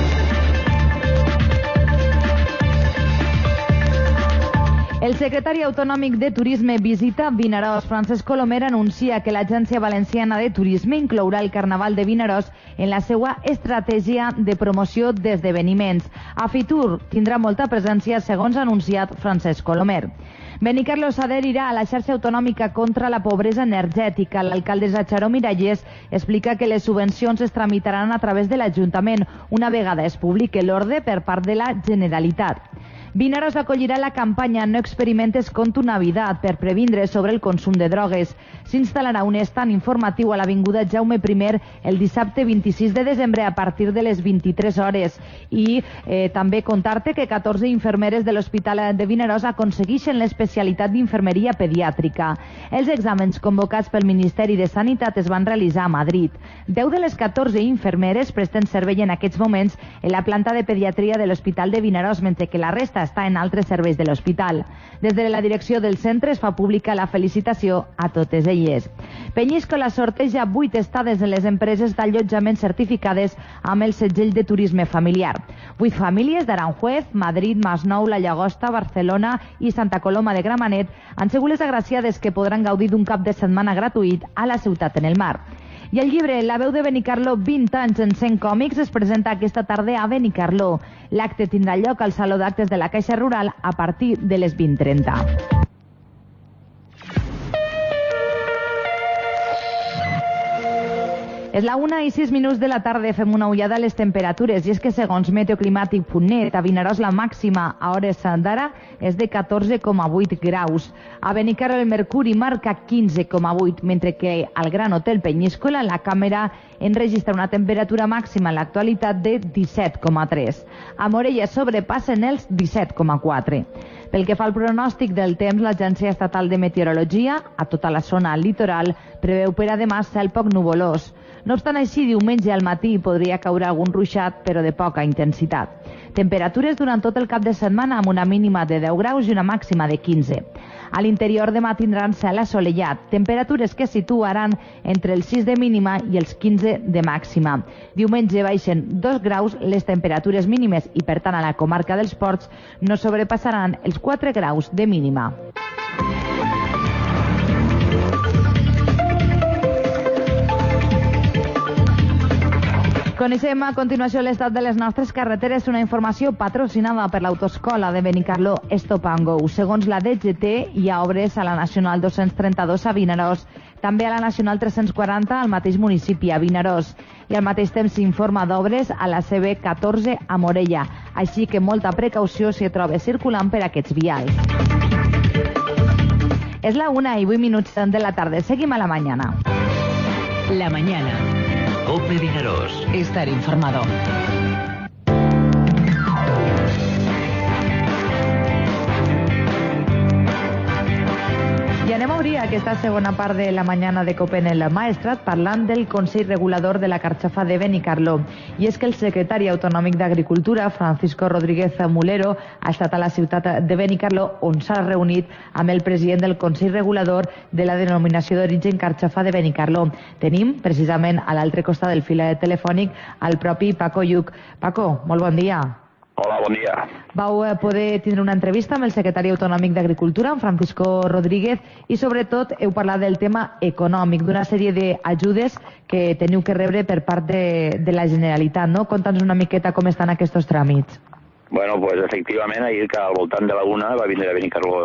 El secretari autonòmic de Turisme visita Vinaròs. Francesc Colomer anuncia que l'Agència Valenciana de Turisme inclourà el Carnaval de Vinaròs en la seva estratègia de promoció d'esdeveniments. A Fitur tindrà molta presència, segons ha anunciat Francesc Colomer. Benicarló s'adherirà a la xarxa autonòmica contra la pobresa energètica. L'alcaldessa Xaró Mirallés explica que les subvencions es tramitaran a través de l'Ajuntament una vegada es publiqui l'ordre per part de la Generalitat. Vinaròs acollirà la campanya No experimentes con tu Navidad per previndre sobre el consum de drogues. S'instal·larà un estand informatiu a l'Avinguda Jaume I el dissabte 26 de desembre a partir de les 23 hores. I també contar-te que 14 infermeres de l'Hospital de Vinaròs aconsegueixen l'especialitat d'infermeria pediàtrica. Els exàmens convocats pel Ministeri de Sanitat es van realitzar a Madrid. 10 de les 14 infermeres presten servei en aquests moments en la planta de pediatria de l'Hospital de Vinaròs, mentre que la resta està en altres serveis de l'hospital. Des de la direcció del centre es fa pública la felicitació a totes elles. Peñíscola sorteja 8 estades en les empreses d'allotjament certificades amb el segell de turisme familiar. 8 famílies d'Aranjuez, Madrid, Masnou, La Llagosta, Barcelona i Santa Coloma de Gramenet han sigut les agraciades que podran gaudir d'un cap de setmana gratuït a la ciutat en el mar. I el llibre La veu de Benicarló, 20 anys en 100 còmics, es presenta aquesta tarda a Benicarló. L'acte tindrà lloc al Saló d'Actes de la Caixa Rural a partir de les 20:30. És la 1:06 de la tarda, fem una ullada a les temperatures, i és que segons meteoclimàtic.net, a Vinaròs la màxima a hores d'ara és de 14,8 graus. A Benicarló el mercuri marca 15,8, mentre que al Gran Hotel Peñíscola la càmera enregistra una temperatura màxima en l'actualitat de 17,3. A Morella sobrepassen els 17,4. Pel que fa al pronòstic del temps, l'Agència Estatal de Meteorologia, a tota la zona litoral, preveu per a demà cel poc nuvolós. No obstant així, diumenge al matí podria caure algun ruixat, però de poca intensitat. Temperatures durant tot el cap de setmana amb una mínima de 10 graus i una màxima de 15. A l'interior demà tindran cel assolellat, temperatures que situaran entre els 6 de mínima i els 15 de màxima. Diumenge baixen 2 graus les temperatures mínimes i, per tant, a la comarca dels Ports no sobrepassaran els 4 graus de mínima. Coneixem a continuació l'estat de les nostres carreteres, una informació patrocinada per l'autoescola de Benicarló Stop and Go. Segons la DGT, hi ha obres a la Nacional 232 a Vinaròs, també a la Nacional 340 al mateix municipi, a Vinaròs, i al mateix temps s'informa d'obres a la CB 14 a Morella, així que molta precaució si et trobes circulant per aquests vials. És la 1:08 de la tarda. Seguim a la mañana. La mañana. COPE Vinaròs. Estar informado. I anem a obrir aquesta segona part de la mañana de COPE en el Maestrat parlant del Consell Regulador de la Carxofa de Benicarló. I és que el secretari autonòmic d'Agricultura, Francisco Rodríguez Mulero, ha estat a la ciutat de Benicarló, on s'ha reunit amb el president del Consell Regulador de la denominació d'origen carxofa de Benicarló. Tenim, precisament, a l'altre costat del fil telefònic, el propi Paco Lluc. Paco, molt bon dia. Hola, bon dia. Vau poder tindre una entrevista amb el secretari autonòmic d'Agricultura, en Francisco Rodríguez, i sobretot heu parlat del tema econòmic, d'una sèrie d'ajudes que teniu que rebre per part de la Generalitat, no? Conta'ns una miqueta com estan aquests tràmits. Bueno, pues efectivament, ahir que al voltant de la 1 va vindre a Benicarló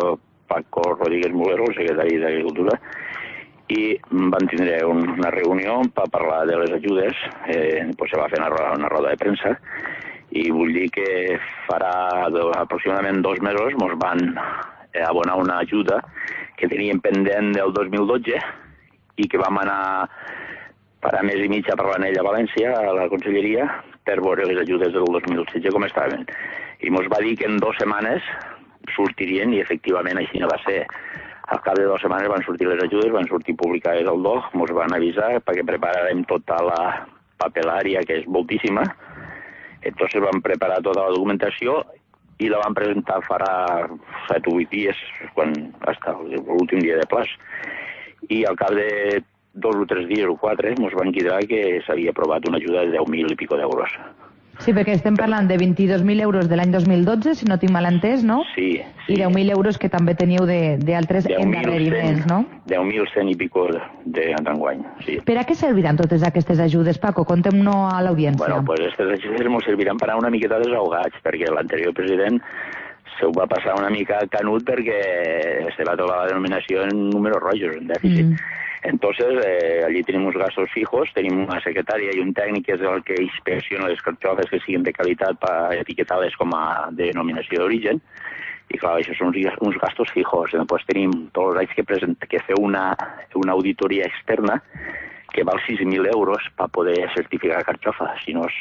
Paco Rodríguez Mulero, el secretari d'Agricultura, i van tindre una reunió per parlar de les ajudes. Se va fer una roda de premsa i vull dir que farà aproximadament 2 mesos ens van abonar una ajuda que teníem pendent del 2012 i que vam anar per mes i mig a parlar a València, a la Conselleria, per veure les ajudes del 2016 com estaven. I ens va dir que en 2 setmanes sortirien, i efectivament així no va ser. Al cap de 2 setmanes van sortir les ajudes, van sortir publicades al DOC, ens van avisar perquè prepararem tota la papelària, que és moltíssima. Entonces vam preparar tota la documentació i la vam presentar farà 7 o 8 dies, hasta l'últim dia de plaç. I al cap de 2 o 3 dies o 4 ens van cridar que s'havia aprovat una ajuda de 10.000 i pico d'euros. Sí, perquè estem parlant de 22.000 euros de l'any 2012, si no tinc mal entès, no? Sí. I 10.000 euros que també teníeu d'altres endarreriments, no? 10.100 i pico d'enguany, sí. Per a què serviran totes aquestes ajudes, Paco? Contem-no a l'audiència. Bueno, pues aquestes ajudes ens serviran per anar una miqueta desahogats, perquè l'anterior president se ho va passar una mica canut perquè se va trobar la denominació en números rojos, en dèficit. Entonces, allí tenim uns gastos fijos, tenim una secretària i un tècnic que és el que inspecciona les carxofes que siguin de qualitat per etiquetar-les com a denominació d'origen. I clar, això són uns gastos fijos. Després tenim tots els anys que fer una auditoria externa que val 6.000 euros per poder certificar la carxofa. Si no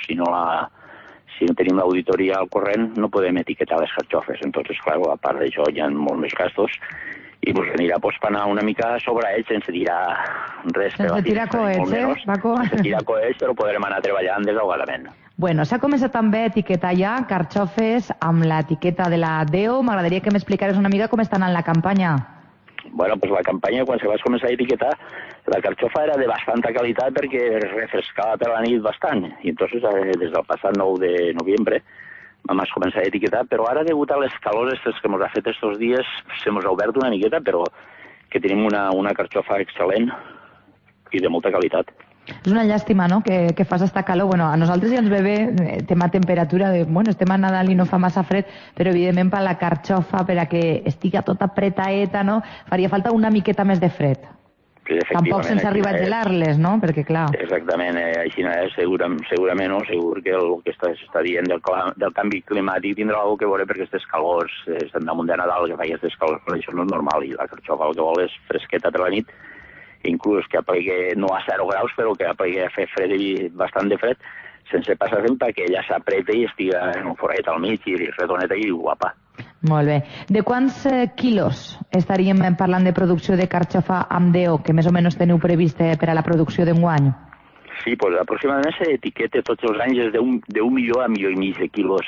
tenim l'auditoria al corrent, no podem etiquetar les carxofes. Entonces, clar, a part d'això hi ha molts més gastos i ens anirà per anar una mica sobre ells sense tirar res. Sense tirar coets, Paco? Sense tirar coets, però podrem anar treballant desahogadament. Bueno, s'ha començat també a etiquetar ja carxofes amb l'etiqueta de la DEO. M'agradaria que m'explicares una mica com està anant la campanya. Bueno, pues la campanya, quan se va començar a etiquetar, la carxofa era de bastanta qualitat perquè refrescava per la nit bastant. I entonces, des del passat 9 de novembre, vam començar a etiquetar, però ara, degut a les calors que ens ha fet estos dies, se ens ha obert una miqueta, però que tenim una carxofa excel·lent i de molta qualitat. És una llàstima, no?, que fas esta calor. Bueno, a nosaltres ja ens ve bé tema temperatura, estem a Nadal i no fa massa fred, però evidentment per la carxofa, per a que estigui tota apretaeta, no?, faria falta una miqueta més de fred. Tampoc sense arribar a gelar-les, no?, perquè clar... Exactament, així és, segurament, no? Segur que el que s'està dient del canvi climàtic tindrà alguna cosa a veure perquè aquestes calors, estem damunt de Nadal, que fa aquestes calors, però això no és normal, i la carxofa el que vol és fresqueta per la nit, inclús que aplegui no a 0 graus, però que aplegui a fer fred i bastant de fred, sense passar fent perquè ella s'apreta i estiga en un forat al mig i redoneta i guapa. Molt bé. De quants quilos estaríem parlant de producció de carxofa amb DEO, que més o menys teniu previst per a la producció d'enguany? Sí, doncs aproximadament s'etiqueta tots els anys d'un milió a milió i mig de quilos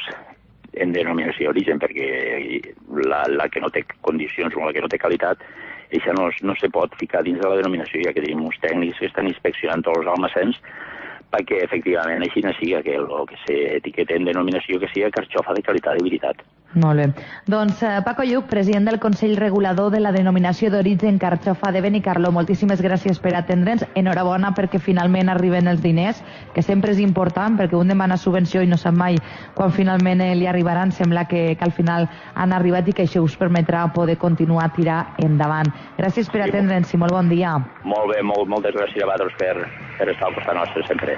en denominació d'origen, perquè la que no té condicions o la que no té qualitat, això no se pot ficar dins de la denominació, ja que tenim uns tècnics que estan inspeccionant tots els almacens perquè efectivament així no sigui que el que s'etiqueta en denominació que sigui carxofa de qualitat de veritat. Molt bé. Doncs Paco Lluch, president del Consell Regulador de la Denominació d'Origen Carxofa de Benicarló, moltíssimes gràcies per atendre'ns. Enhorabona perquè finalment arriben els diners, que sempre és important, perquè un demana subvenció i no sap mai quan finalment li arribaran. Sembla que al final han arribat i que això us permetrà poder continuar a tirar endavant. Gràcies per atendre'ns i molt bon dia. Molt bé, moltes gràcies a vosaltres per estar al costat nostre sempre.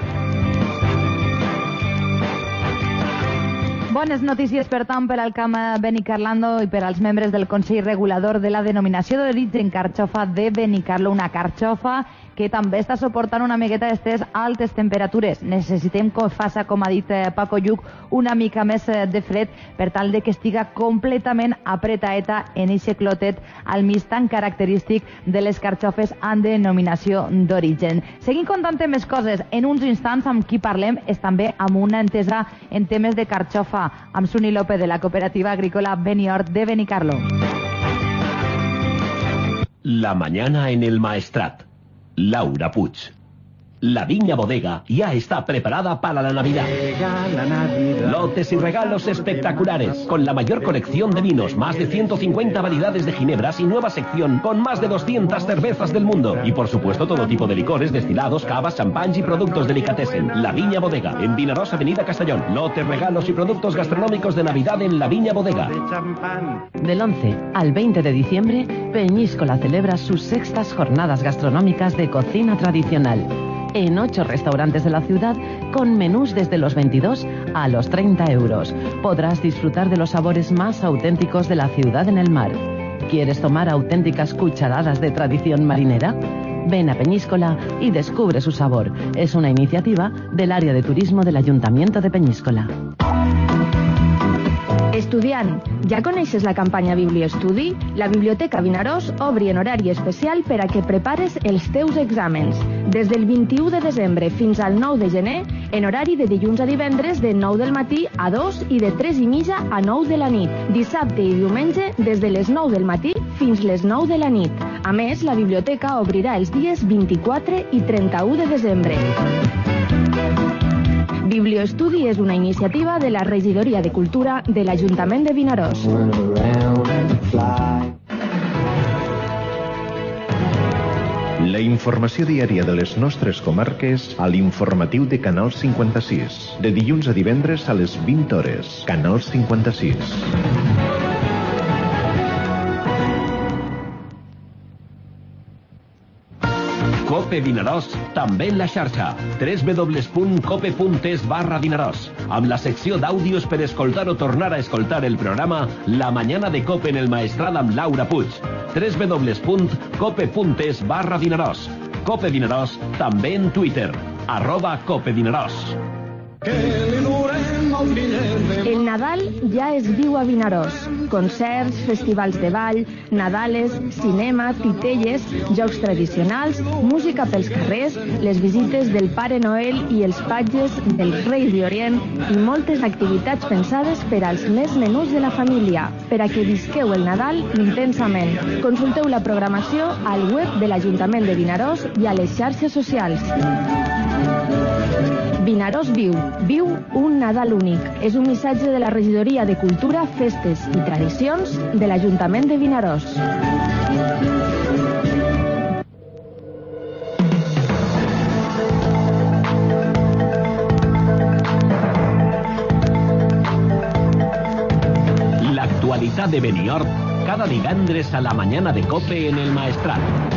Bones notícies, per tant, per al camp Benicarló i per als membres del Consell Regulador de la Denominació d'Origen Carxofa de Benicarló, una carxofa que també està suportant una miqueta d'aquestes altes temperatures. Necessitem que faça, com ha dit Paco Lluch, una mica més de fred per tal de que estiga completament apretaeta en eixe clotet al mig tan característic de les carxofes amb denominació d'origen. Seguim contant més coses. En uns instants amb qui parlem és també amb una entesa en temes de carxofa, amb Suni López de la Cooperativa Agrícola Beniort de Benicarló. La mañana en el Maestrat. Laura Puig. La Viña Bodega ya está preparada para la Navidad. Lotes y regalos espectaculares, con la mayor colección de vinos, más de 150 variedades de ginebras y nueva sección con más de 200 cervezas del mundo. Y por supuesto todo tipo de licores, destilados, cavas, champán y productos delicatessen. La Viña Bodega, en Vinaròs, Avenida Castellón. Lotes, regalos y productos gastronómicos de Navidad en La Viña Bodega. Del 11 al 20 de diciembre, Peñíscola celebra sus sextas jornadas gastronómicas de cocina tradicional. En 8 restaurantes de la ciudad, con menús desde los 22 a los 30 euros. Podrás disfrutar de los sabores más auténticos de la ciudad en el mar. ¿Quieres tomar auténticas cucharadas de tradición marinera? Ven a Peñíscola y descubre su sabor. Es una iniciativa del área de turismo del Ayuntamiento de Peñíscola. Estudiant, ja coneixes la campanya Bibliostudi? La Biblioteca Vinaròs obri en horari especial per a que prepares els teus exàmens. Des del 21 de desembre fins al 9 de gener, en horari de dilluns a divendres de 9 del matí a 2 i de 3 i mitja a 9 de la nit. Dissabte i diumenge des de les 9 del matí fins les 9 de la nit. A més, la biblioteca obrirà els dies 24 i 31 de desembre. Bibliostudi és una iniciativa de la Regidoria de Cultura de l'Ajuntament de Vinaròs. La informació diària de les nostres comarques a l'informatiu de Canal 56. De dilluns a divendres a les 20 hores. Canal 56. Cope Vinaròs, també en la xarxa. www.cope.es/Vinaròs. Amb la secció d'àudios per escoltar o tornar a escoltar el programa La Mañana de Cope en el Maestrat amb Laura Puig. www.cope.es/Vinaròs. Cope Vinaròs, també en Twitter. @CopeVinaròs. El Nadal ja es viu a Vinaròs. Concerts, festivals de ball, Nadales, cinema, titelles, jocs tradicionals, música pels carrers, les visites del Pare Noel i els patges dels Reis d'Orient i moltes activitats pensades per als més menuts de la família, per a que visqueu el Nadal intensament. Consulteu la programació al web de l'Ajuntament de Vinaròs i a les xarxes socials. Vinaròs viu. Viu un Nadal únic. És un missatge de la Regidoria de Cultura, Festes i Tradicions de l'Ajuntament de Vinaròs. L'actualitat de Beniort, cada divendres a la mañana de Cope en el Maestrat.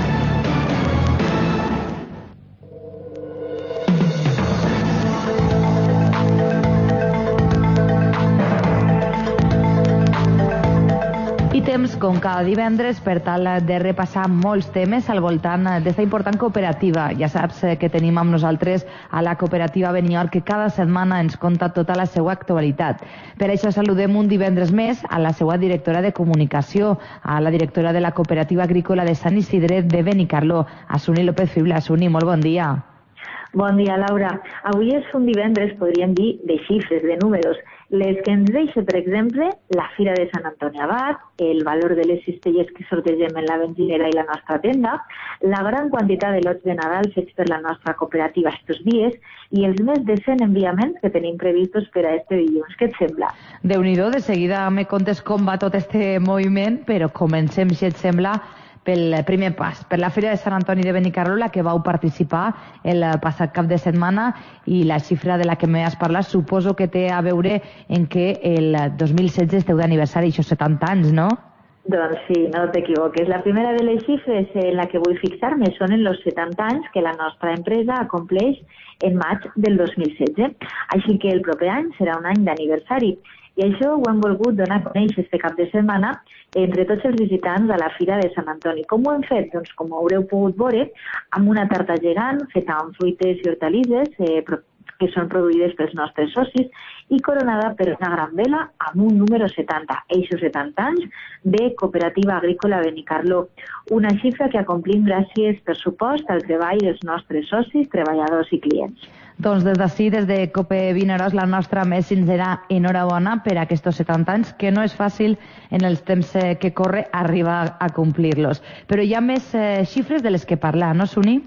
Temps, com cada divendres, per tal de repassar molts temes al voltant d'esta important cooperativa. Ja saps que tenim amb nosaltres a la cooperativa Beniort, que cada setmana ens conta tota la seva actualitat. Per això saludem un divendres més a la seva directora de comunicació, a la directora de la cooperativa agrícola de Sant Isidre de Benicarló, Asuni López Fibla. Asuni, molt bon dia. Bon dia, Laura. Avui és un divendres, podríem dir, de xifres, de números. Les que ens deixa, per exemple, la Fira de Sant Antoni Abat, el valor de les cistelles que sortegem en la benzinera i la nostra tenda, la gran quantitat de lots de Nadal fets per la nostra cooperativa estos dies i els més de 100 enviaments que tenim previstos per a este dilluns. Què et sembla? Déu-n'hi-do, de seguida me contes com va tot este moviment, però comencem, si et sembla, pel primer pas, per la Fira de Sant Antoni de Benicarló, la que vau participar el passat cap de setmana, i la xifra de la que m'has parlat suposo que té a veure en que el 2016 esteu d'aniversari, això 70 anys, no? Doncs sí, no t'equivoques. La primera de les xifres en la que vull fixar-me són en els 70 anys que la nostra empresa acompleix en maig del 2016. Així que el proper any serà un any d'aniversari. I això ho hem volgut donar a conèixer este cap de setmana entre tots els visitants a la Fira de Sant Antoni. Com ho hem fet? Doncs com haureu pogut veure, amb una tarta gegant feta amb fruites i hortalisses que són produïdes pels nostres socis i coronada per una gran vela amb un número 70, eixos 70 anys de Cooperativa Agrícola Benicarló. Una xifra que acomplim gràcies, per supost, al treball dels nostres socis, treballadors i clients. Doncs des d'ací, des de Cope Vinaròs, la nostra més sincera enhorabona per aquests 70 anys, que no és fàcil en els temps que corre arribar a complir-los. Però hi ha més xifres de les que parlar, no, Suni?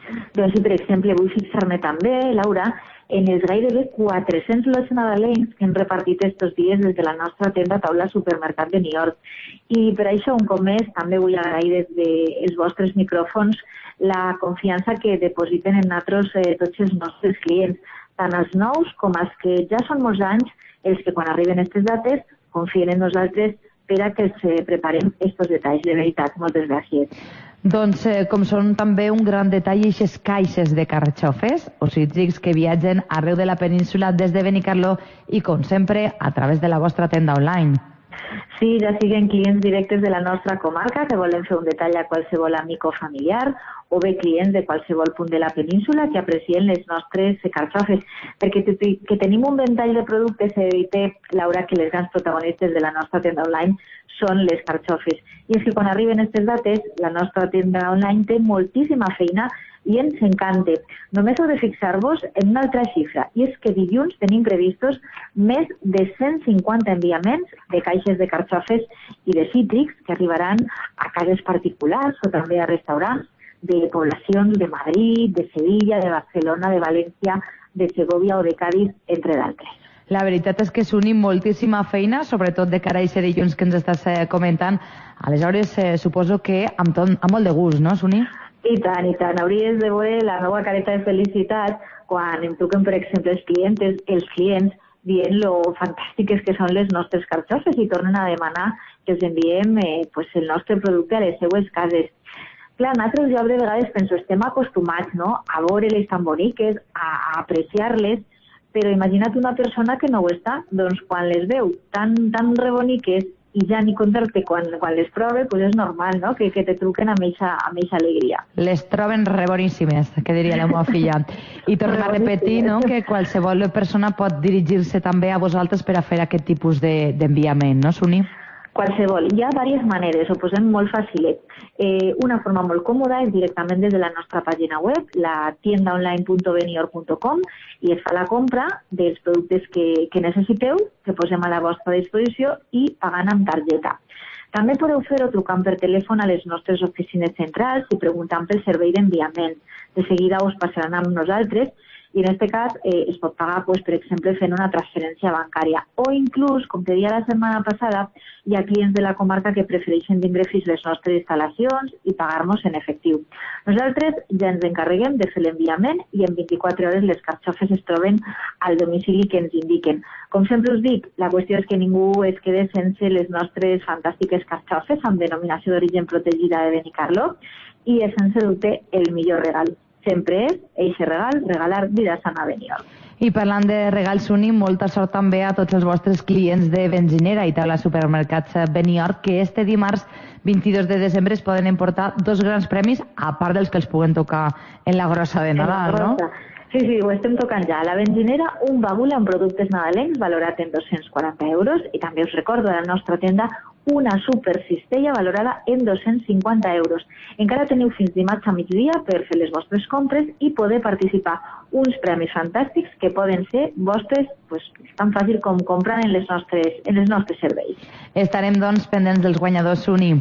Doncs si, per exemple, vull fixar-me també, Laura, en els gairebé 400 lots nadalencs que hem repartit estos dies des de la nostra tenda taula supermercat de New York. I per això, un cop més, també vull agrair des dels vostres micròfons la confiança que depositen en nosaltres tots els nostres clients, tant els nous com els que ja són molts anys, els que quan arriben aquestes dates confien en nosaltres per a que els preparem aquests detalls. De veritat, moltes gràcies. Doncs, com són també un gran detall aquestes caixes de carxofes o cítrics que viatgen arreu de la península des de Benicarló i, com sempre, a través de la vostra tenda online. Sí, ja siguen clients directes de la nostra comarca que volen fer un detall a qualsevol amic o familiar, o bé clients de qualsevol punt de la península que aprecien les nostres carxofes, perquè que tenim un ventall de productes evita, Laura, que les grans protagonistes de la nostra tenda online són les carxofes. I és que quan arriben aquestes dates, la nostra tenda online té moltíssima feina i ens encanta. Només heu de fixar-vos en una altra xifra, i és que dilluns tenim previstos més de 150 enviaments de caixes de carxofes i de cítrics que arribaran a cases particulars o també a restaurants de poblacions de Madrid, de Sevilla, de Barcelona, de València, de Segovia o de Cádiz, entre d'altres. La veritat és que s'unim moltíssima feina, sobretot de cara a aquest dilluns que ens estàs comentant. Aleshores, suposo que amb molt de gust, no, Suni? I tant, i tant. Hauries de veure la nova careta de felicitat quan em truquen, per exemple, els clients dient lo fantàstiques que són les nostres carxofes i tornen a demanar que els enviem el nostre producte a les seues cases. Clar, nosaltres jo de vegades penso, estem acostumats, no?, a veure-les tan boniques, a apreciar-les, però imagina't una persona que no ho està, doncs quan les veu tan reboniques i ja ni contacte quan les prove, doncs és normal, no?, que te truquen amb eixa alegria. Les troben reboníssimes, que diria la meva filla. I tornem a repetir, no?, que qualsevol persona pot dirigir-se també a vosaltres per a fer aquest tipus d'enviament, no, Suni? Qualsevol. Hi ha diverses maneres, ho posem molt fàcilet. Una forma molt còmoda és directament des de la nostra pàgina web, la tiendaonline.benior.com, i es fa la compra dels productes que necessiteu, que posem a la vostra disposició, i pagant amb targeta. També podeu fer-ho trucant per telèfon a les nostres oficines centrals i preguntant pel servei d'enviament. De seguida us passaran amb nosaltres, i en aquest cas es pot pagar, per exemple, fent una transferència bancària. O inclús, com te deia la setmana passada, hi ha clients de la comarca que prefereixen vindre fins les nostres instal·lacions i pagar-nos en efectiu. Nosaltres ja ens encarreguem de fer l'enviament i en 24 hores les carxofes es troben al domicili que ens indiquen. Com sempre us dic, la qüestió és que ningú es quede sense les nostres fantàstiques carxofes amb denominació d'origen protegida de Benicarló, i és sense dubte el millor regal. Sempre és eixe regal, regalar vida sana a Benidorm. I parlant de regals, Suni, molta sort també a tots els vostres clients de Benzinera i taula supermercats Benidorm, que este dimarts 22 de desembre es poden emportar 2 grans premis, a part dels que els puguen tocar en la grossa de Nadal, no? Sí, ho estem tocant ja. A la Benzinera, un bagul amb productes nadalencs valorat en 240 euros, i també us recordo a la nostra tenda una supercistella valorada en 250 euros. Encara teniu fins dimarts a migdia per fer les vostres compres i poder participar uns premis fantàstics que poden ser vostres, tan fàcil com comprar en els nostres serveis. Estarem, doncs, pendents dels guanyadors, Suni.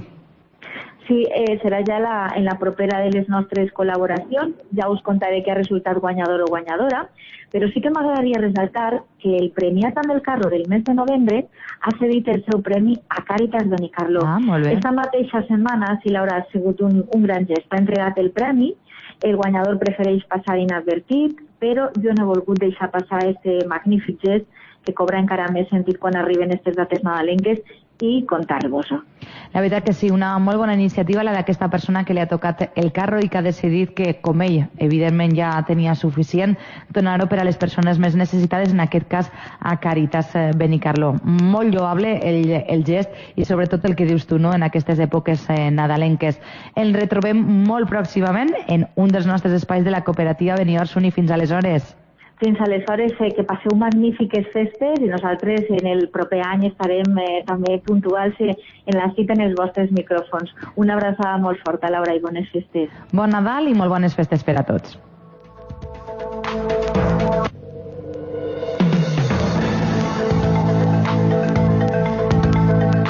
Sí, serà ja en la propera de les nostres col·laboracions. Ja us contaré què ha resultat guanyador o guanyadora, però sí que m'agradaria resaltar que el premiat amb el carro del mes de novembre ha cedit el seu premi a Càritas Benicarló. Molt bé. Esta mateixa setmana, si l'haurà sigut un gran gest, ha entregat el premi, el guanyador prefereix passar inadvertit, però jo no he volgut deixar passar aquest magnífic gest que cobra encara més sentit quan arriben aquestes dates nadalenques i contar-vos-ho. La veritat que sí, una molt bona iniciativa la d'aquesta persona que li ha tocat el carro i que ha decidit que, com ell, evidentment ja tenia suficient, donar-ho per a les persones més necessitades, en aquest cas a Càritas Benicarló. Molt lloable el gest i sobretot el que dius tu, no?, en aquestes èpoques nadalenques. El retrobem molt pròximament en un dels nostres espais de la cooperativa Benidorm, Suni. Fins aleshores. Fins aleshores, que passeu magnífiques festes i nosaltres en el proper any estarem també puntuals en la cita en els vostres micròfons. Una abraçada molt forta, Laura, i bones festes. Bon Nadal i molt bones festes per a tots.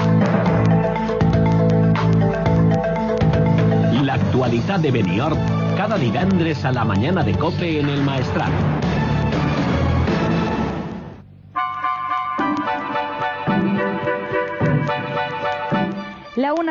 L'actualitat de Benidorm Cada divendres a la mañana de COPE en el Maestrat. La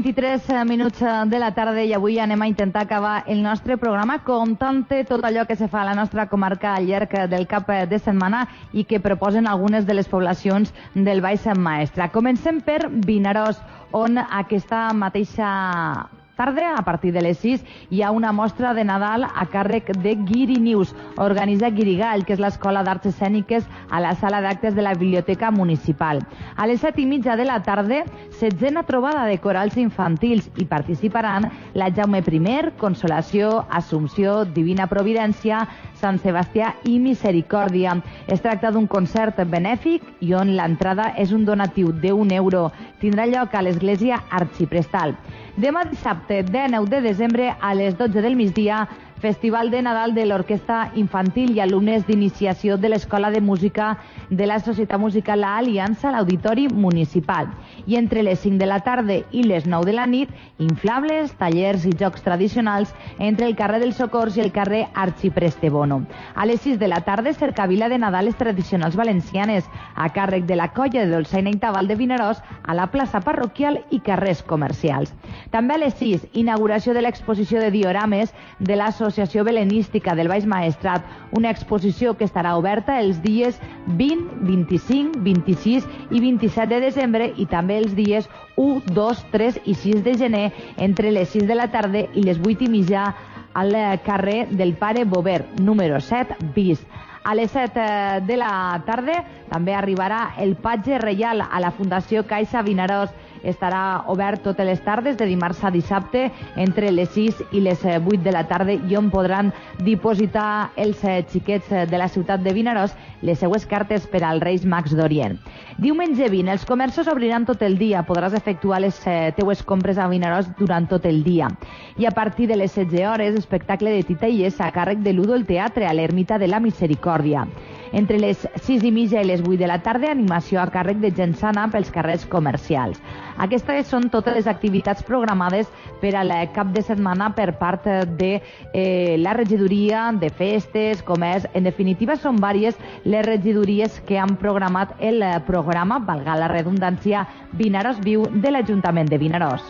1:23 de la tarda i avui anem a intentar acabar el nostre programa contant-te tot allò que se fa a la nostra comarca al llarg del cap de setmana i que proposen algunes de les poblacions del Baix Maestrat. Comencem per Vinaròs, on aquesta mateixa tarda, a partir de les 6, hi ha una mostra de Nadal a càrrec de Guiri News. Organitza Guirigall, que és l'Escola d'Arts Escèniques, a la sala d'actes de la Biblioteca Municipal. A les 7:30 de la tarda, 16a trobada de corals infantils. Hi participaran la Jaume I, Consolació, Assumpció, Divina Providència, Sant Sebastià i Misericòrdia. Es tracta d'un concert benèfic i on l'entrada és un donatiu d'€1. Tindrà lloc a l'Església Arxiprestal. Demà dissabte, 19 de desembre, a les 12 del migdia, Festival de Nadal de l'Orquestra Infantil i alumnes d'iniciació de l'Escola de Música de la Societat Musical La Aliança a l'Auditori Municipal. I entre les 5 de la tarda i les 9 de la nit, inflables, tallers i jocs tradicionals entre el carrer dels Socors i el carrer Arxiprestebono. A les 6 de la tarda, cercavila de Nadales tradicionals valencianes, a càrrec de la colla de dolçaina i tabal de Vinaròs a la plaça parroquial i carrers comercials. També a les 6, inauguració de l'exposició de diorames de l'Associació Belenística del Baix Maestrat, una exposició que estarà oberta els dies 20, 25, 26 i 27 de desembre i també els dies 1, 2, 3 i 6 de gener entre les 6 de la tarda i les 8:30 al carrer del Pare Bover, número 7 bis. A les 7 de la tarda també arribarà el Patge Reial a la Fundació Caixa Vinaròs. Estarà obert totes les tardes de dimarts a dissabte entre les 6 i les 8 de la tarda i on podran dipositar els xiquets de la ciutat de Vinaròs les seues cartes per als Reis Mags d'Orient. Diumenge 20, els comerços obriran tot el dia. Podràs efectuar les teues compres a Vinaròs durant tot el dia. I a partir de les 16 hores, espectacle de titelles a càrrec de l'Udo el Teatre a l'Ermita de la Misericòrdia. Entre les 6:30 i les 8 de la tarda, animació a càrrec de gent sana pels carrers comercials. Aquestes són totes les activitats programades per al cap de setmana per part de la regidoria de festes, comerç. En definitiva, són vàries les regidories que han programat el programa, valga la redundància, Vinaròs Viu de l'Ajuntament de Vinaròs.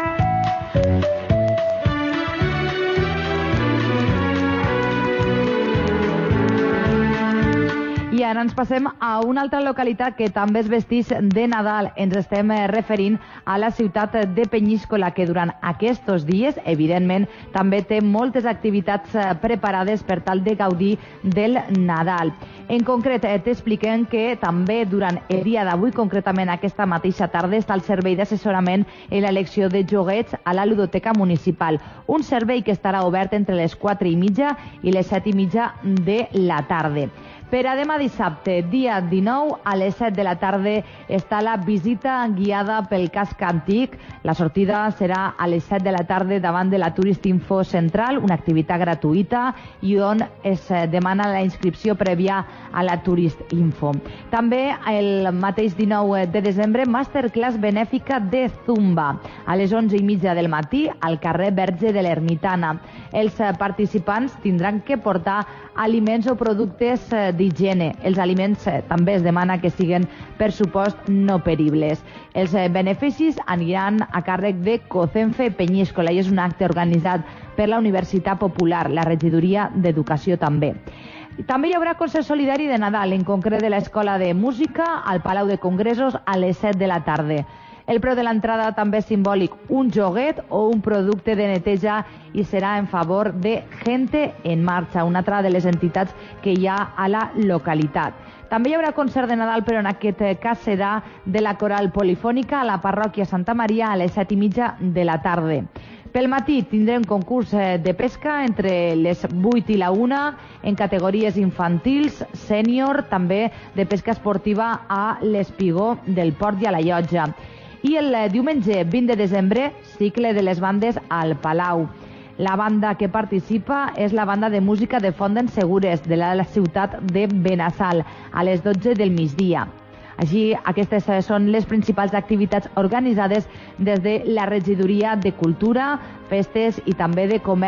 I ara ens passem a una altra localitat que també es vesteix de Nadal. Ens estem referint a la ciutat de Penyíscola, que durant aquests dies, evidentment, també té moltes activitats preparades per tal de gaudir del Nadal. En concret, t'expliquem que també durant el dia d'avui, concretament aquesta mateixa tarda, està el servei d'assessorament en l'elecció de joguets a la ludoteca municipal. Un servei que estarà obert entre les 4:30 i les 7:30 de la tarda. Per a demà dissabte, dia 19, a les 7 de la tarda, està la visita guiada pel casc antic. La sortida serà a les 7 de la tarda davant de la Tourist Info Central, una activitat gratuïta i on es demana la inscripció prèvia a la Tourist Info. També el mateix 19 de desembre, masterclass benèfica de Zumba, a les 11:30 del matí al carrer Verge de l'Ermitana. Els participants tindran que portar aliments o productes d'higiene. Els aliments també es demana que siguin, per supost, no peribles. Els beneficis aniran a càrrec de COCENFE Penyíscola i és un acte organitzat per la Universitat Popular, la Regidoria d'Educació també. També hi haurà concert solidari de Nadal, en concret de l'Escola de Música al Palau de Congressos a les 7 de la tarda. El preu de l'entrada també és simbòlic, un joguet o un producte de neteja i serà en favor de Gente en Marxa, una altra de les entitats que hi ha a la localitat. També hi haurà concert de Nadal, però en aquest cas serà de la Coral Polifònica a la parròquia Santa Maria a les 7:30 de la tarda. Pel matí tindrem concurs de pesca entre les 8 i la 1 en categories infantils, sènior, també de pesca esportiva a l'Espigó del Port i a la Llotja. I el diumenge 20 de desembre, cicle de les bandes al Palau. La banda que participa és la banda de música de Font d'en Segures, de la ciutat de Benassal, a les 12 del migdia. Així, aquestes són les principals activitats organitzades des de la Regidoria de Cultura, Festes i també de Comerç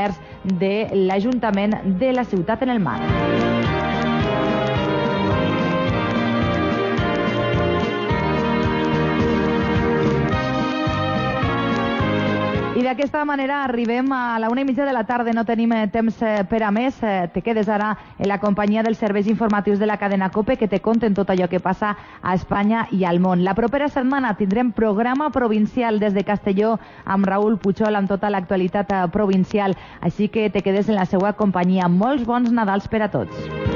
de l'Ajuntament de la Ciutat en el Mar. I d'aquesta manera arribem a la 1:30 de la tarda, no tenim temps per a més. Te quedes ara en la companyia dels serveis informatius de la cadena COPE, que te conten tot allò que passa a Espanya i al món. La propera setmana tindrem programa provincial des de Castelló amb Raül Puigol amb tota l'actualitat provincial, així que te quedes en la seva companyia. Molts bons Nadals per a tots.